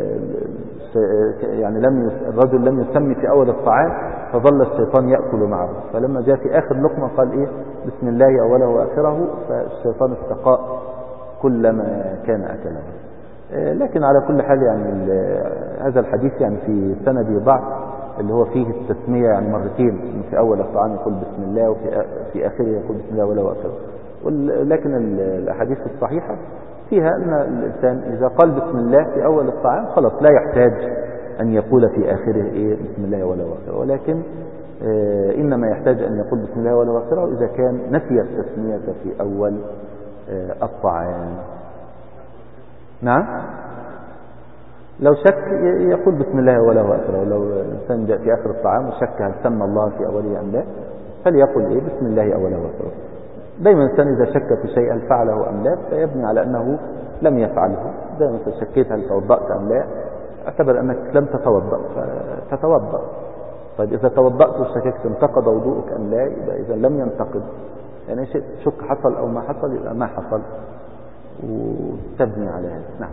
يعني لم الرجل لم يسمي في أول الطعام فظل الشيطان يأكل معه، فلما جاء في آخر لقمة قال إيه بسم الله أوله وآخره، فالشيطان استقاء كلما كان أكله. لكن على كل حال يعني هذا الحديث يعني في سند ضعف، اللي هو فيه التسمية يعني مرتين، في أول الطعام يقول بسم الله وفي في آخره يقول بسم الله أوله وآخره. ولكن الأحاديث الصحيحة فيها أن الإنسان إذا قال بسم الله في أول الطعام خلاص لا يحتاج أن يقول في آخره إيه بسم الله أوله وآخره، ولكن آه إنما يحتاج أن يقول بسم الله أوله وآخره إذا كان نسي التسمية في أول آه الطعام. نعم، لو شك يقول بسم الله أوله وآخره. لو الإنسان جاء في آخر الطعام وشك هل سمى الله في أوله أم لا فليقل إيه بسم الله أوله وآخره. دائما الإنسان إذا شك في شيء هل فعله أم لا فيبني على أنه لم يفعله. دائما إذا شكيت هل توضأت أم لا اعتبر أنك لم تتوضأ فتتوضأ. طيب إذا توضأت وشككت انتقض وضوءك أم لا، يبقى إذا لم ينتقض يعني شك حصل أو ما حصل يبقى ما حصل وتبني على هذا. نعم.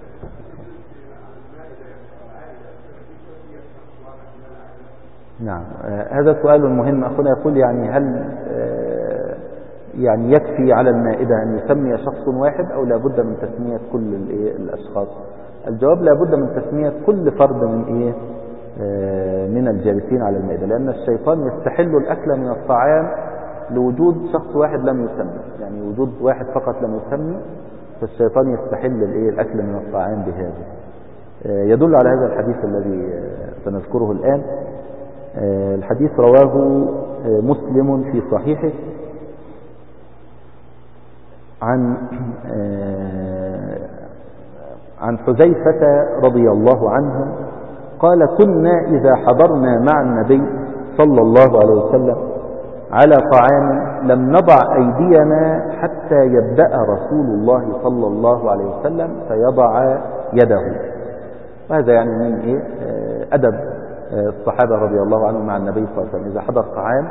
نعم آه هذا سؤال مهم. أخونا يقول يعني هل آه يعني يكفي على المائدة أن يسمي شخص واحد أو لابد من تسمية كل الأشخاص؟ الجواب لابد من تسمية كل فرد من إيه آه من الجالسين على المائدة، لأن الشيطان يستحل الأكل من الطعام لوجود شخص واحد لم يسمي، يعني وجود واحد فقط لم يسمي فالشيطان يستحل الإيه الأكل من الطعام بهذا. آه يدل على هذا الحديث الذي سنذكره الآن. آه الحديث رواه آه مسلم في صحيحه عن آه عن حذيفة رضي الله عنه قال كنا إذا حضرنا مع النبي صلى الله عليه وسلم على طعام لم نضع أيدينا حتى يبدأ رسول الله صلى الله عليه وسلم فيضع يده. وهذا يعني من إيه أدب الصحابة رضي الله عنهم مع النبي صلى الله عليه وسلم. إذا حضر طعام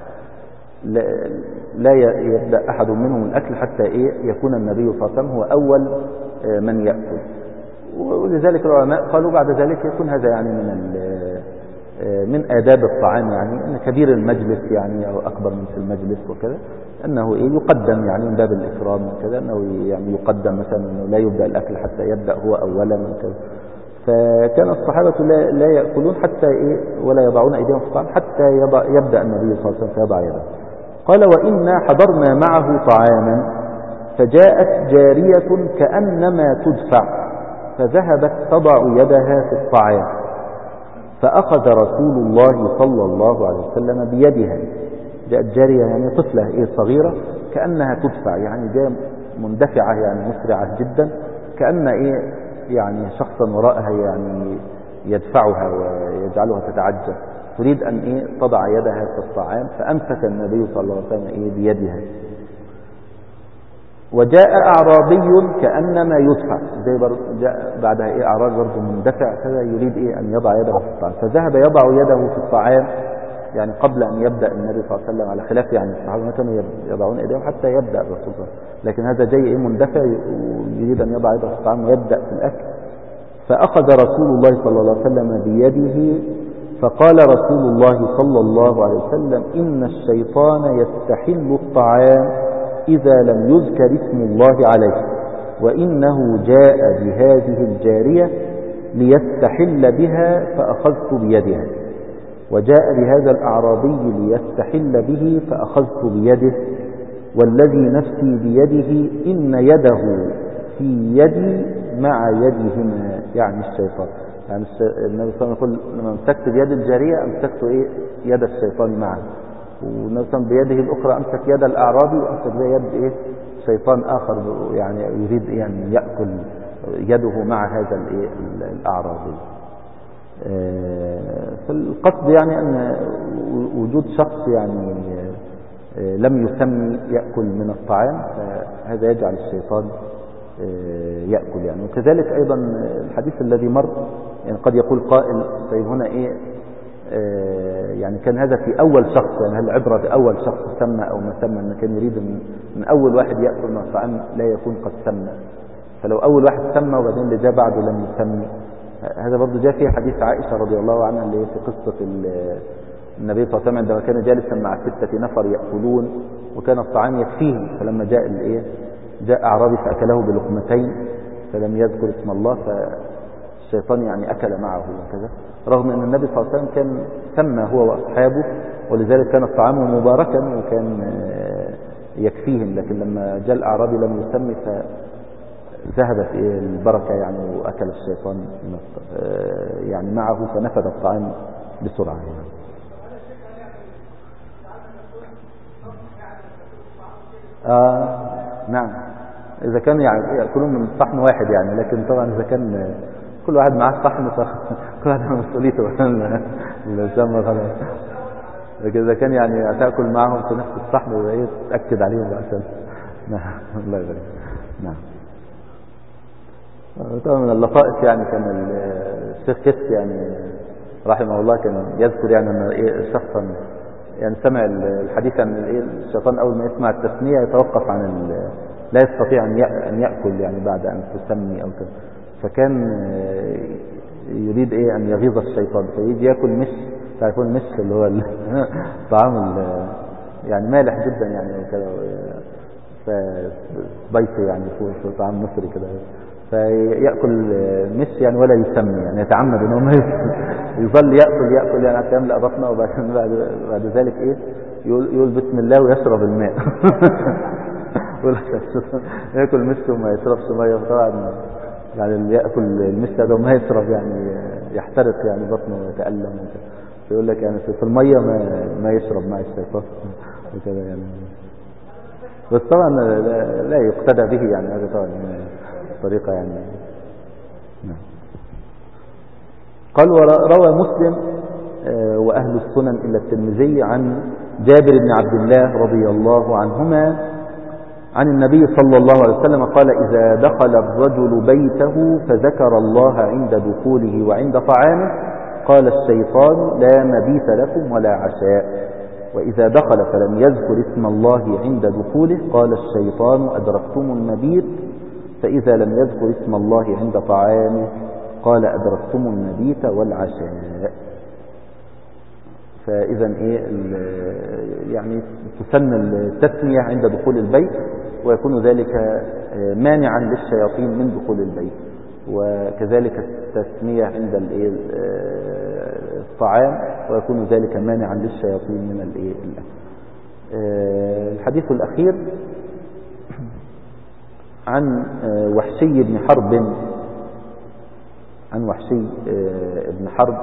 لا يبدأ أحد منهم الأكل حتى إيه يكون النبي صلى الله عليه وسلم هو أول من يأكل. ولذلك العلماء قالوا بعد ذلك يكون هذا يعني من من آداب الطعام، يعني أن كبير المجلس يعني أو أكبر من في المجلس وكذا أنه إيه يقدم يعني من باب الإكرام وكذا، أنه يعني يقدم مثلا أنه لا يبدأ الأكل حتى يبدأ هو أولا وكذا. فكان الصحابة لا, لا يأكلون حتى إيه ولا يضعون أيديهم في الطعام حتى يضع يبدأ النبي صلى الله عليه وسلم فيضع يده. قال وإنا حضرنا معه طعاما فجاءت جارية كأنما تدفع فذهبت تضع يدها في الطعام فأخذ رسول الله صلى الله عليه وسلم بيدها. جاءت جارية يعني طفلة إيه صغيرة كأنها تدفع، يعني جاء مندفعة يعني مسرعة جدا، كأن إيه يعني شخصا وراءها يعني يدفعها ويجعلها تتعجب، تريد أن إيه تضع يدها في الطعام فأمسك النبي صلى الله عليه وسلم إيه بيدها. وجاء أعرابي كأنما يدفع، زي جاء بعدها إيه أعرابي برضه مندفع كذا يريد إيه أن يضع يده في الطعام، فذهب يضع يده في الطعام يعني قبل أن يبدأ النبي صلى الله عليه وسلم، على خلاف يعني الصحابة ما كانوا يضعون إيديهم حتى يبدأ الرسول صلى الله عليه وسلم، لكن هذا جاي إيه مندفع ويريد أن يضع يده في الطعام ويبدأ في الأكل. فأخذ رسول الله صلى الله عليه وسلم بيده فقال رسول الله صلى الله عليه وسلم إن الشيطان يستحل الطعام إذا لم يذكر اسم الله عليه، وإنه جاء بهذه الجارية ليستحل بها فأخذت بيدها، وجاء بهذا الأعرابي ليستحل به فأخذت بيده، والذي نفسي بيده إن يده في يدي مع يدهما، يعني الشيطان. يعني النبي صلى الله عليه وسلم يقول لما امسكت بيد الجارية أمسكت إيه يد الشيطان معه، والنبي صلى الله عليه وسلم بيده الأخرى أمسك يد الأعرابي وأمسك بها يد إيه شيطان آخر يعني يريد إيه أن يأكل يده مع هذا الإيه الأعرابي. فالقصد يعني أن وجود شخص يعني لم يسمي يأكل من الطعام فهذا يجعل الشيطان يأكل يعني. وكذلك أيضا الحديث الذي مر يعني قد يقول قائل طيب هنا إيه يعني كان هذا في أول شخص، يعني هل العبرة بأول شخص سمى أو ما سمى، أنه كان يريد من أول واحد يأكل من الطعام لا يكون قد سمى، فلو أول واحد سمى وبعدين اللي جاء بعده لم يسمي. هذا برضو جاء في حديث عائشة رضي الله عنها اللي هي في قصة النبي صلى الله عليه وسلم عندما كان جالسا مع ستة نفر يأكلون وكان الطعام يكفيهم، فلما جاء الإيه جاء أعرابي فأكله بلقمتين فلم يذكر اسم الله فالشيطان يعني أكل معه وكذا، رغم أن النبي صلى الله عليه وسلم كان سمى هو وأصحابه ولذلك كان الطعام مباركا وكان يكفيهم، لكن لما جاء الأعرابي لم يسمي فذهبت البركة يعني وأكل الشيطان يعني معه فنفذ الطعام بسرعة يعني. آه نعم إذا كان يعني يأكلون من صحن واحد يعني، لكن طبعا إذا كان كل واحد معاه صحن فكل واحد مسؤوليته الزمر خلاص، لكن إذا كان يعني تأكل معهم في نفس الصحن وإيه تأكد عليهم عشان نعم الله يبارك. نعم طبعا من اللطائف يعني كان الشيخ كس يعني رحمه الله كان يذكر يعني ان ايه شخصا يعني سمع الحديث عن ايه الشيطان اول ما يسمع التسميه يتوقف عن لا يستطيع ان ياكل يعني بعد ان تسمي او كده، فكان يريد ايه ان يغيظ الشيطان فيجي ياكل مش تعرفون مش اللي هو الطعام يعني مالح جدا يعني كده فبيسي يعني في طعام مصري كده، فيأكل مش يعني ولا يسمي يعني يتعمد انه ما يظل يأكل يأكل يعني حتى يملأ بطنه، وبعد بعد ذلك ايه يقول, يقول بسم الله ويشرب الماء يأكل مش وما يشربش مية، طبعا يعني اللي يأكل المش ده وما يشرب يعني يحترق يعني بطنه ويتألم فيقول لك يعني في المية ما, ما يشرب مع الشيطان وكذا يعني، بس طبعا لا يقتدى به يعني هذا طبعا طريقة يعني. نعم. قال وروى مسلم وأهل السنن إلا الترمذي عن جابر بن عبد الله رضي الله عنهما عن النبي صلى الله عليه وسلم قال إذا دخل الرجل بيته فذكر الله عند دخوله وعند طعامه قال الشيطان لا مبيت لكم ولا عشاء، وإذا دخل فلم يذكر اسم الله عند دخوله قال الشيطان أدركتم المبيت، فإذا لم يذكر اسم الله عند طعامه قال أدركتم المبيت والعشاء. فإذا إيه يعني تسن التسمية عند دخول البيت، ويكون ذلك مانعا للشياطين من دخول البيت، وكذلك التسمية عند الطعام ويكون ذلك مانعا للشياطين من الأكل. الحديث الأخير عن وحشي بن حرب عن وحشي بن حرب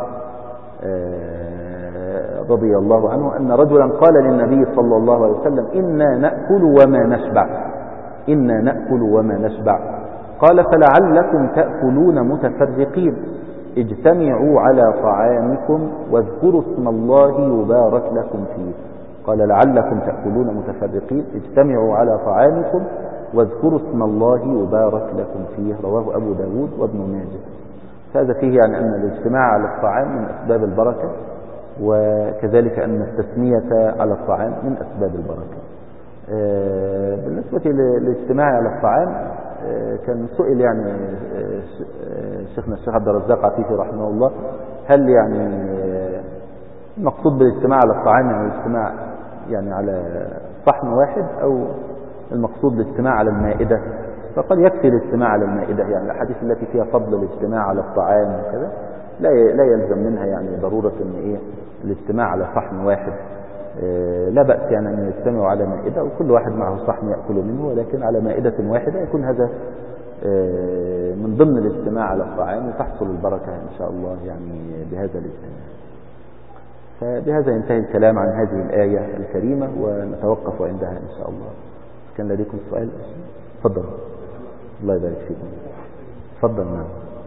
رضي الله عنه أن رجلا قال للنبي صلى الله عليه وسلم إنا نأكل وما نشبع إنا نأكل وما نشبع قال فلعلكم تأكلون متفرقين اجتمعوا على طعامكم واذكروا اسم الله يبارك لكم فيه. قال لعلكم تأكلون متفرقين اجتمعوا على طعامكم واذكروا اسم الله يبارك لكم فيه. رواه أبو داود وابن ماجه. هذا فيه يعني أن الاجتماع على الطعام من أسباب البركة، وكذلك أن التسمية على الطعام من أسباب البركة. بالنسبة للاجتماع على الطعام كان سئل يعني شيخنا الشيخ عبد الرزاق عفيفي رحمه الله هل يعني المقصود بالاجتماع على الطعام يعني الاجتماع يعني على صحن واحد أو المقصود الاجتماع على المائدة؟ فقد يكفي الاجتماع على المائدة، يعني الأحاديث التي فيها فضل الاجتماع على الطعام وكذا لا لا يلزم منها يعني ضرورة ان ايه الاجتماع على صحن واحد. اه لا بأس يعني ان يجتمعوا على مائدة وكل واحد معه صحن يأكل منه، ولكن على مائدة واحدة يكون هذا اه من ضمن الاجتماع على الطعام وتحصل البركة ان شاء الله يعني بهذا الاجتماع. فبهذا ينتهي الكلام عن هذه الآية الكريمة ونتوقف عندها ان شاء الله. كان لديكم سؤال؟ تفضل. الله يبارك فيكم. تفضل. نعم.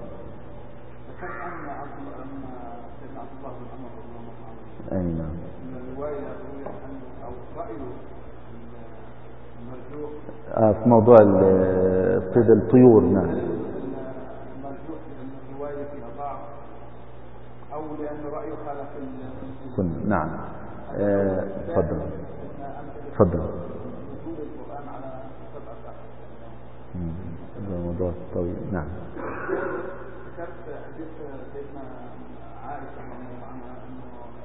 أي نعم. آه في موضوع صيد الطيور. نعم. المرجوح لأن الرواية فيها ضعف أو لأن رأيه خالف السنة. نعم. تفضل. تفضل. القرآن على سبعة هذا موضوع طويل. نعم. ذكرت حديث سيدنا عائشة رضي الله عنها أنه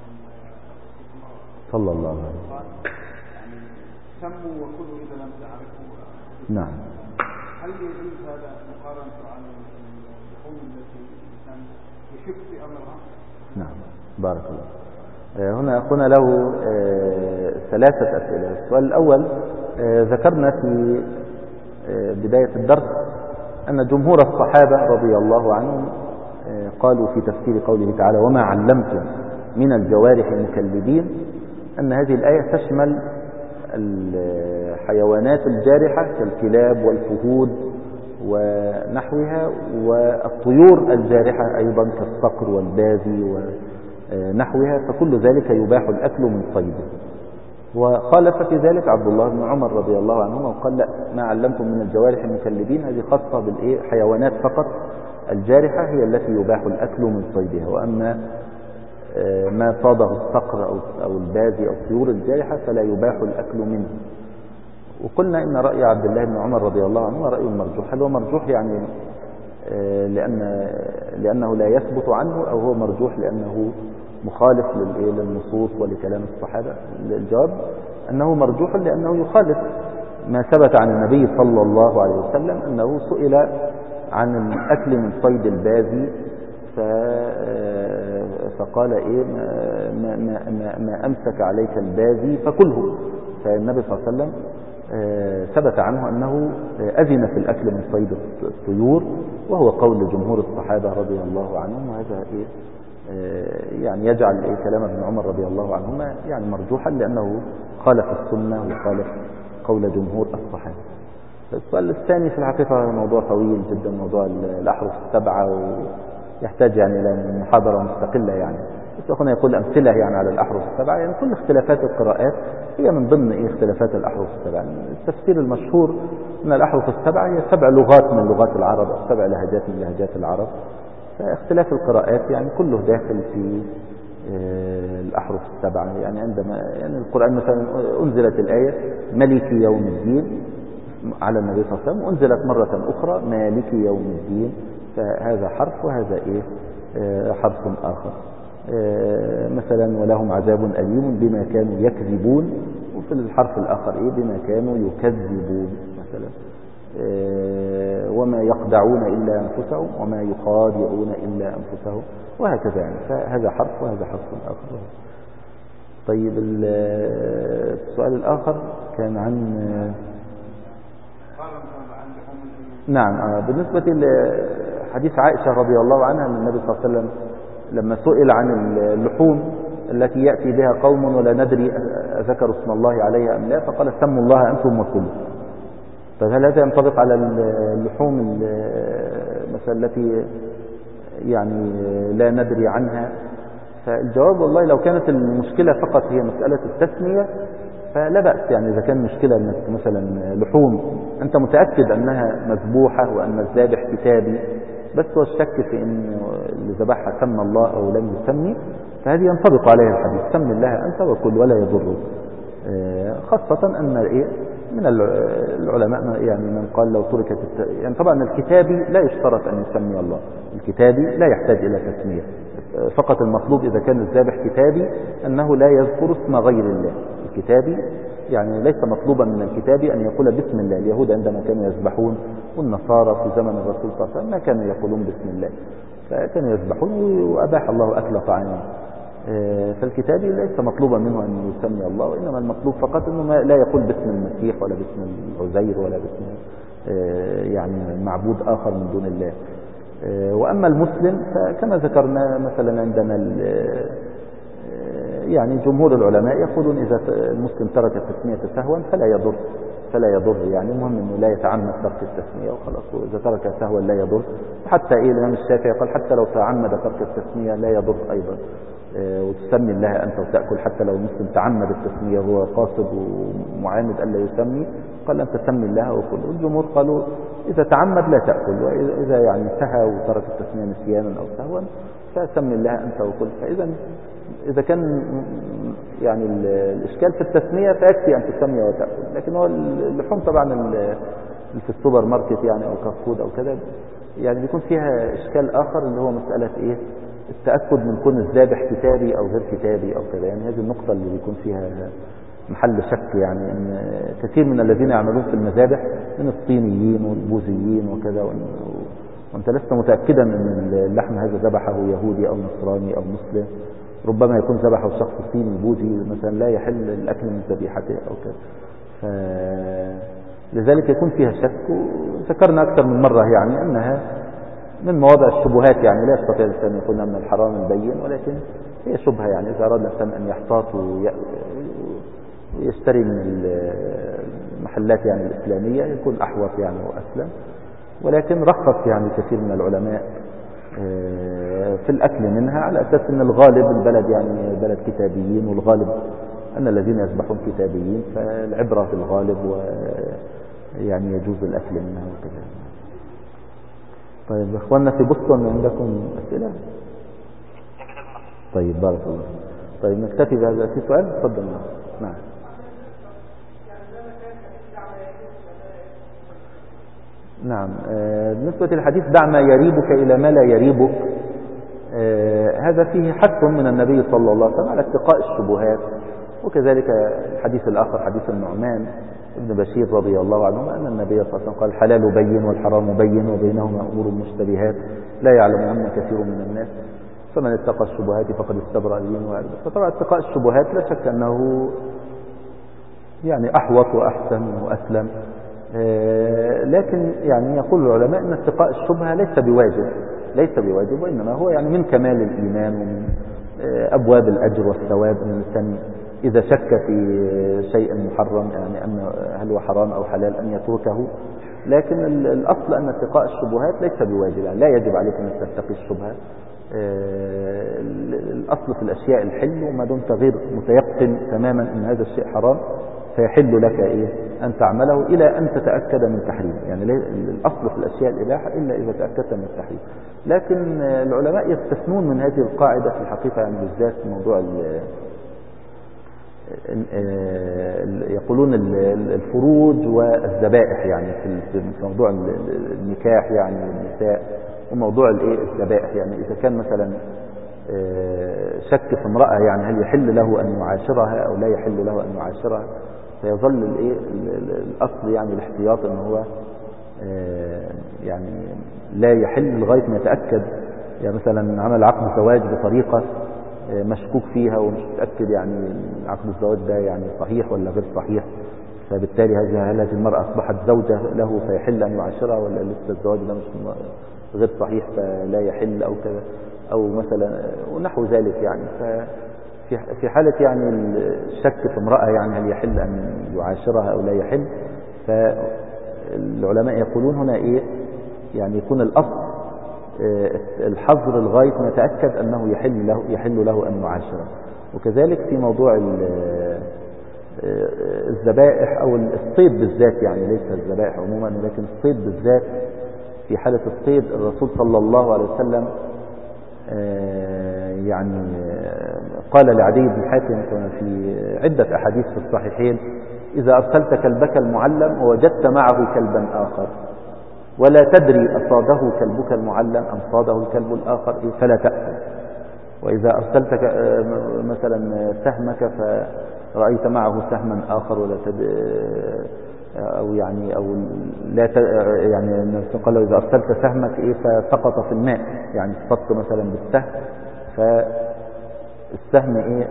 صلى الله عليه وسلم يعني سموا وكلوا إذا لم تعرفوا. نعم. هل يجوز هذا مقارنة على اللحوم التي الإنسان يشك في أمرها؟ نعم. بارك الله. هنا أخونا له ثلاثة أسئلة. السؤال الأول ذكرنا في بداية الدرس أن جمهور الصحابة رضي الله عنهم قالوا في تفسير قوله تعالى وما علمتم من الجوارح المكلبين أن هذه الآية تشمل الحيوانات الجارحة كالكلاب والفهود ونحوها، والطيور الجارحة أيضا كالصقر والبازي ونحوها، فكل ذلك يباح الأكل من صيده. وخالف في ذلك عبد الله بن عمر رضي الله عنهما وقال لا، ما علمتم من الجوارح مكلبين، هذه خاصة بالحيوانات فقط، الجارحة هي التي يباح الأكل من صيدها، وأما ما صاده الصقر أو البازي أو الطيور الجارحة فلا يباح الأكل منه. وقلنا إن رأي عبد الله بن عمر رضي الله عنه رأي مرجوح. هل هو مرجوح يعني لأن لأنه لا يثبت عنه، أو هو مرجوح لأنه مخالف للنصوص ولكلام الصحابة؟ الجواب أنه مرجوح لأنه يخالف ما ثبت عن النبي صلى الله عليه وسلم أنه سئل عن الأكل من صيد البازي فقال إيه ما, ما, ما, ما أمسك عليك البازي فكله. فالنبي صلى الله عليه وسلم ثبت عنه أنه أذن في الأكل من صيد الطيور، وهو قول جمهور الصحابة رضي الله عنهم، وهذا إيه يعني يجعل إيه كلام ابن عمر رضي الله عنهما يعني مرجوحا لأنه خالف السنة وخالف قول جمهور الصحابة. السؤال الثاني في الحقيقة موضوع طويل جدا، موضوع الأحرف السبعة، ويحتاج يعني إلى محاضرة مستقلة يعني، بس أخونا يقول أمثلة يعني على الأحرف السبعة. يعني كل اختلافات القراءات هي من ضمن إيه اختلافات الأحرف السبعة. التفسير المشهور أن الأحرف السبعة هي سبع لغات من لغات العرب، أو سبع لهجات من لهجات العرب، فاختلاف القراءات يعني كله داخل في الأحرف السبعة. يعني عندما يعني القرآن مثلا أنزلت الآية ملك يوم الدين على النبي صلى الله عليه وسلم، وأنزلت مرة أخرى مالك يوم الدين، فهذا حرف وهذا إيه حرف آخر. مثلا ولهم عذاب أليم بما كانوا يكذبون، وفي الحرف الآخر إيه بما كانوا يكذبون مثلا. وما يخدعون إلا أنفسهم وما يخادعون إلا أنفسهم، وهكذا يعني. فهذا حرف وهذا حرف آخر. طيب السؤال الآخر كان عن نعم بالنسبة لحديث عائشة رضي الله عنها أن النبي صلى الله عليه وسلم لما سئل عن اللحوم التي يأتي بها قوم ولا ندري ذكروا اسم الله عليها أم لا، فقال سموا الله أنتم وكلوا. فهل هذا ينطبق على اللحوم مثلا التي يعني لا ندري عنها؟ فالجواب والله لو كانت المشكلة فقط هي مسألة التسمية فلا بأس. يعني إذا كان مشكلة أنك مثلا لحوم أنت متأكد أنها مذبوحة وأن الذابح كتابي، بس هو الشك في أن اللي ذبحها سمى الله أو لم يسمي، فهذه ينطبق عليها الحديث سم الله أنت وكل ولا يضر. خاصة أن إيه من العلماء يعني من قال لو تركت الت... يعني طبعا الكتابي لا يشترط أن يسمي الله، الكتابي لا يحتاج إلى تسمية، فقط المطلوب إذا كان الذابح كتابي أنه لا يذكر اسم غير الله. الكتابي يعني ليس مطلوبا من الكتابي أن يقول بسم الله. اليهود عندما كانوا يذبحون والنصارى في زمن الرسول صلى الله عليه وسلم ما كانوا يقولون بسم الله، فكانوا يذبحون وأباح الله أكل طعامهم. فالكتابي ليس مطلوبا منه أن يسمي الله، وإنما المطلوب فقط أنه لا يقول باسم المسيح ولا باسم العزير ولا باسم يعني معبود آخر من دون الله. وأما المسلم فكما ذكرنا مثلا عندنا يعني جمهور العلماء يقولون إذا المسلم ترك التسمية سهوا فلا يضر فلا يضر يعني المهم أنه لا يتعمد ترك التسمية وخلاص، وإذا ترك سهوا لا يضر. حتى إيه الإمام الشافعي قال حتى لو تعمد ترك التسمية لا يضر أيضا، وتسمي الله أنت وتأكل. حتى لو المسلم تعمد التسمية وهو قاصد ومعاند ألا يسمي قال أنت تسمي الله وكل. والجمهور قالوا إذا تعمد لا تأكل، وإذا يعني سهى وترك التسمية نسيانا أو سهوا فسمي الله أنت وكل. فإذا إذا كان يعني الإشكال في التسمية فيكفي أن تسمي وتأكل. لكن هو اللحوم طبعا في السوبر ماركت يعني أو كافود أو كذا يعني بيكون فيها إشكال آخر اللي هو مسألة إيه التأكد من كون الذابح كتابي أو غير كتابي أو كذا. يعني هذه النقطة اللي بيكون فيها محل شك، يعني أن كثير من الذين يعملون في المذابح من الصينيين والبوذيين وكذا، وأنت لست متأكدا أن اللحم هذا ذبحه يهودي أو نصراني أو مسلم، ربما يكون ذبحه شخص صيني بوذي مثلا لا يحل الأكل من ذبيحته أو كذا. لذلك يكون فيها شك. وذكرنا أكثر من مرة يعني أنها من مواضع الشبهات، يعني لا يستطيع الإنسان يقول من الحرام البين، ولكن هي شبهة. يعني إذا أراد الإنسان أن يحتاط ويشتري من المحلات يعني الإسلامية يكون أحوط يعني وأسلم. ولكن رخص يعني كثير من العلماء في الأكل منها على أساس أن الغالب البلد يعني بلد كتابيين، والغالب أن الذين يذبحون كتابيين فالعبرة في الغالب ويعني يجوز الأكل منها وكذا. طيب إخواننا في بوسطن عندكم أسئلة؟ طيب بارك الله. طيب نكتفي بهذا. في سؤال؟ تفضل. نعم. نعم. آه بالنسبة للحديث دع ما يريبك إلى ما لا يريبك، آه هذا فيه حث من النبي صلى الله عليه وسلم على اتقاء الشبهات، وكذلك الحديث الآخر حديث النعمان ابن بشير رضي الله عنه أن النبي صلى الله عليه وسلم قال الحلال بين والحرام بين وبينهما أمور مشتبهات لا يعلمهن كثير من الناس فمن اتقى الشبهات فقد استبرأ لدينه وعرضه. فطبعا اتقاء الشبهات لا شك أنه يعني أحوط وأحسن وأسلم، آه لكن يعني يقول العلماء أن اتقاء الشبهة ليس بواجب ليس بواجب وإنما هو يعني من كمال الإيمان ومن آه أبواب الأجر والثواب أن الإنسان إذا شك في شيء محرم يعني أن هل هو حرام أو حلال أن يتركه. لكن الأصل أن اتقاء الشبهات ليس بواجب، يعني لا يجب عليك أن تتقي الشبهة. الأصل في الأشياء الحل، وما دمت غير متيقن تماما أن هذا الشيء حرام فيحل لك إيه أن تعمله إلى أن تتأكد من تحريمه. يعني الأصل في الأشياء الإباحة إلا إذا تأكدت من التحريم. لكن العلماء يستثنون من هذه القاعدة في الحقيقة، يعني بالذات موضوع يقولون الفروج والذبائح، يعني في موضوع النكاح يعني النساء وموضوع الايه الذبائح. يعني إذا كان مثلا شك في امرأة يعني هل يحل له أن يعاشرها أو لا يحل له أن يعاشرها، فيظل الايه الأصل يعني الاحتياط أنه هو يعني لا يحل لغاية ما يتأكد. يعني مثلا عمل عقد زواج بطريقة مشكوك فيها ومش متأكد يعني عقد الزواج ده يعني صحيح ولا غير صحيح، فبالتالي هل هذه المرأة أصبحت زوجة له فيحل أن يعاشرها، ولا لسه الزواج ده مش غير صحيح فلا يحل أو كذا، أو مثلا ونحو ذلك. يعني ففي في حالة يعني الشك في امرأة يعني هل يحل أن يعاشرها أو لا يحل، فالعلماء يقولون هنا إيه يعني يكون الأصل الحظر لغاية ما يتأكد أنه يحل له يحل له أن يعاشره. وكذلك في موضوع الذبائح أو الصيد بالذات، يعني ليس الذبائح عموما لكن الصيد بالذات. في حالة الصيد الرسول صلى الله عليه وسلم يعني قال لعدي بن حاتم في عدة أحاديث في الصحيحين إذا أرسلت كلبك المعلم ووجدت معه كلبا آخر ولا تدري أصاده كلبك المعلم أم صاده الكلب الآخر فلا تأكل. وإذا أرسلت مثلا سهمك فرأيت معه سهما آخر ولا تدري أو يعني أو لا ت... يعني قال إذا أرسلت سهمك إيه فسقط في الماء، يعني اصطدت مثلا بالسهم فالسهم إيه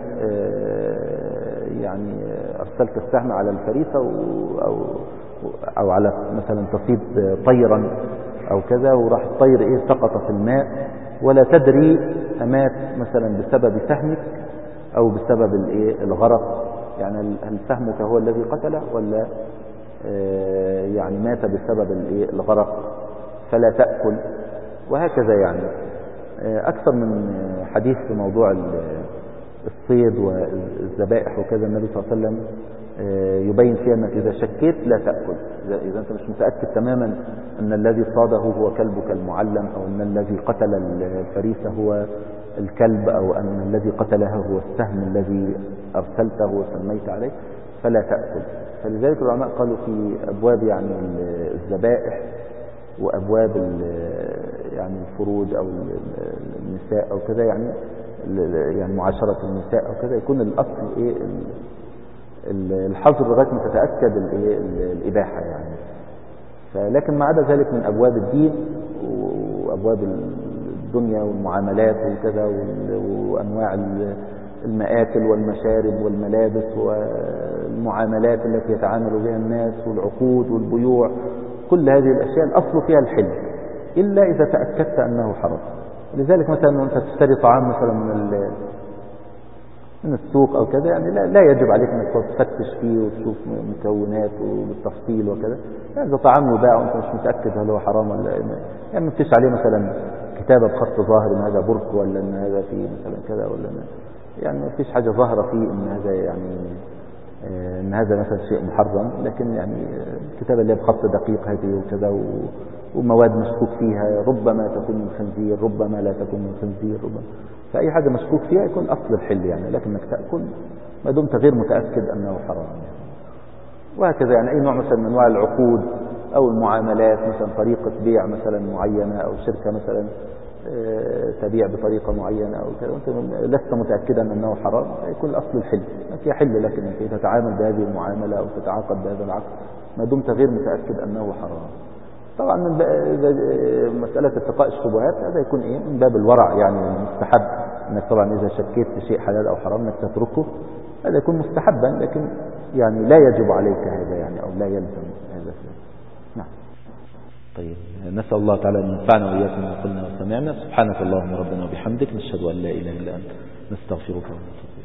يعني أرسلت السهم على الفريسة أو أو على مثلا تصيد طيرا أو كذا وراح الطير إيه سقط في الماء ولا تدري أمات مثلا بسبب سهمك أو بسبب الإيه الغرق، يعني هل سهمك هو الذي قتله ولا يعني مات بسبب الإيه الغرق فلا تأكل. وهكذا يعني أكثر من حديث في موضوع الصيد والذبائح وكذا النبي صلى الله عليه وسلم يبين فيها أنك إذا شكيت لا تأكل. إذا أنت مش متأكد تماما أن الذي صاده هو كلبك المعلم أو أن الذي قتل الفريسة هو الكلب أو أن الذي قتلها هو السهم الذي أرسلته وسميت عليه فلا تأكل. فلذلك العلماء قالوا في أبواب يعني الذبائح وأبواب يعني الفروج أو النساء أو كذا يعني يعني معاشرة النساء أو كذا يكون الأصل إيه الحظر لغاية ما تتأكد الإيه الإباحة يعني. فلكن ما عدا ذلك من أبواب الدين وأبواب الدنيا والمعاملات وكذا وأنواع المآكل والمشارب والملابس والمعاملات التي يتعامل بها الناس والعقود والبيوع، كل هذه الأشياء الأصل فيها الحل إلا إذا تأكدت أنه حرام. لذلك مثلا أنت تشتري طعام مثلا من من السوق أو كذا يعني لا, لا يجب عليك أنك تفتش فيه وتشوف مكوناته بالتفصيل وكذا. يعني إذا طعام يباع وأنت مش متأكد هل هو حرام ولا يعني مفيش عليه مثلا كتابة بخط ظاهر ان هذا برك ولا ان هذا فيه مثلا كذا ولا يعني ما فيش حاجة ظاهرة فيه إن هذا يعني إن هذا مثلا شيء محرم، لكن يعني الكتابة اللي بخط دقيق هذه وكذا ومواد مشكوك فيها ربما تكون من خنزير ربما لا تكون من خنزير ربما، فأي حاجة مشكوك فيها يكون أصل الحل يعني، لكنك تأكل ما دمت غير متأكد أنه حرام يعني. وهكذا يعني أي نوع مثلا من أنواع العقود أو المعاملات، مثلا طريقة بيع مثلا معينة أو شركة مثلا تبيع بطريقة معينة أو كذا وأنت لست متأكدا أنه حرام، يكون الأصل الحل، يحل لك أنك تتعامل بهذه المعاملة أو تتعاقد بهذا العقد ما دمت غير متأكد أنه حرام. طبعا من مسألة اتقاء الشبهات هذا يكون إيه من باب الورع يعني مستحب، أنك طبعا إذا شكيت في شيء حلال أو حرام أنك تتركه، هذا يكون مستحبا، لكن يعني لا يجب عليك هذا يعني أو لا يلزم هذا. نعم. طيب نسأل الله تعالى أن ينفعنا وإياكم ما قلنا وسمعنا. سبحانك اللهم ربنا وبحمدك، نشهد أن لا إله إلا أنت، نستغفرك ونتوب إليك.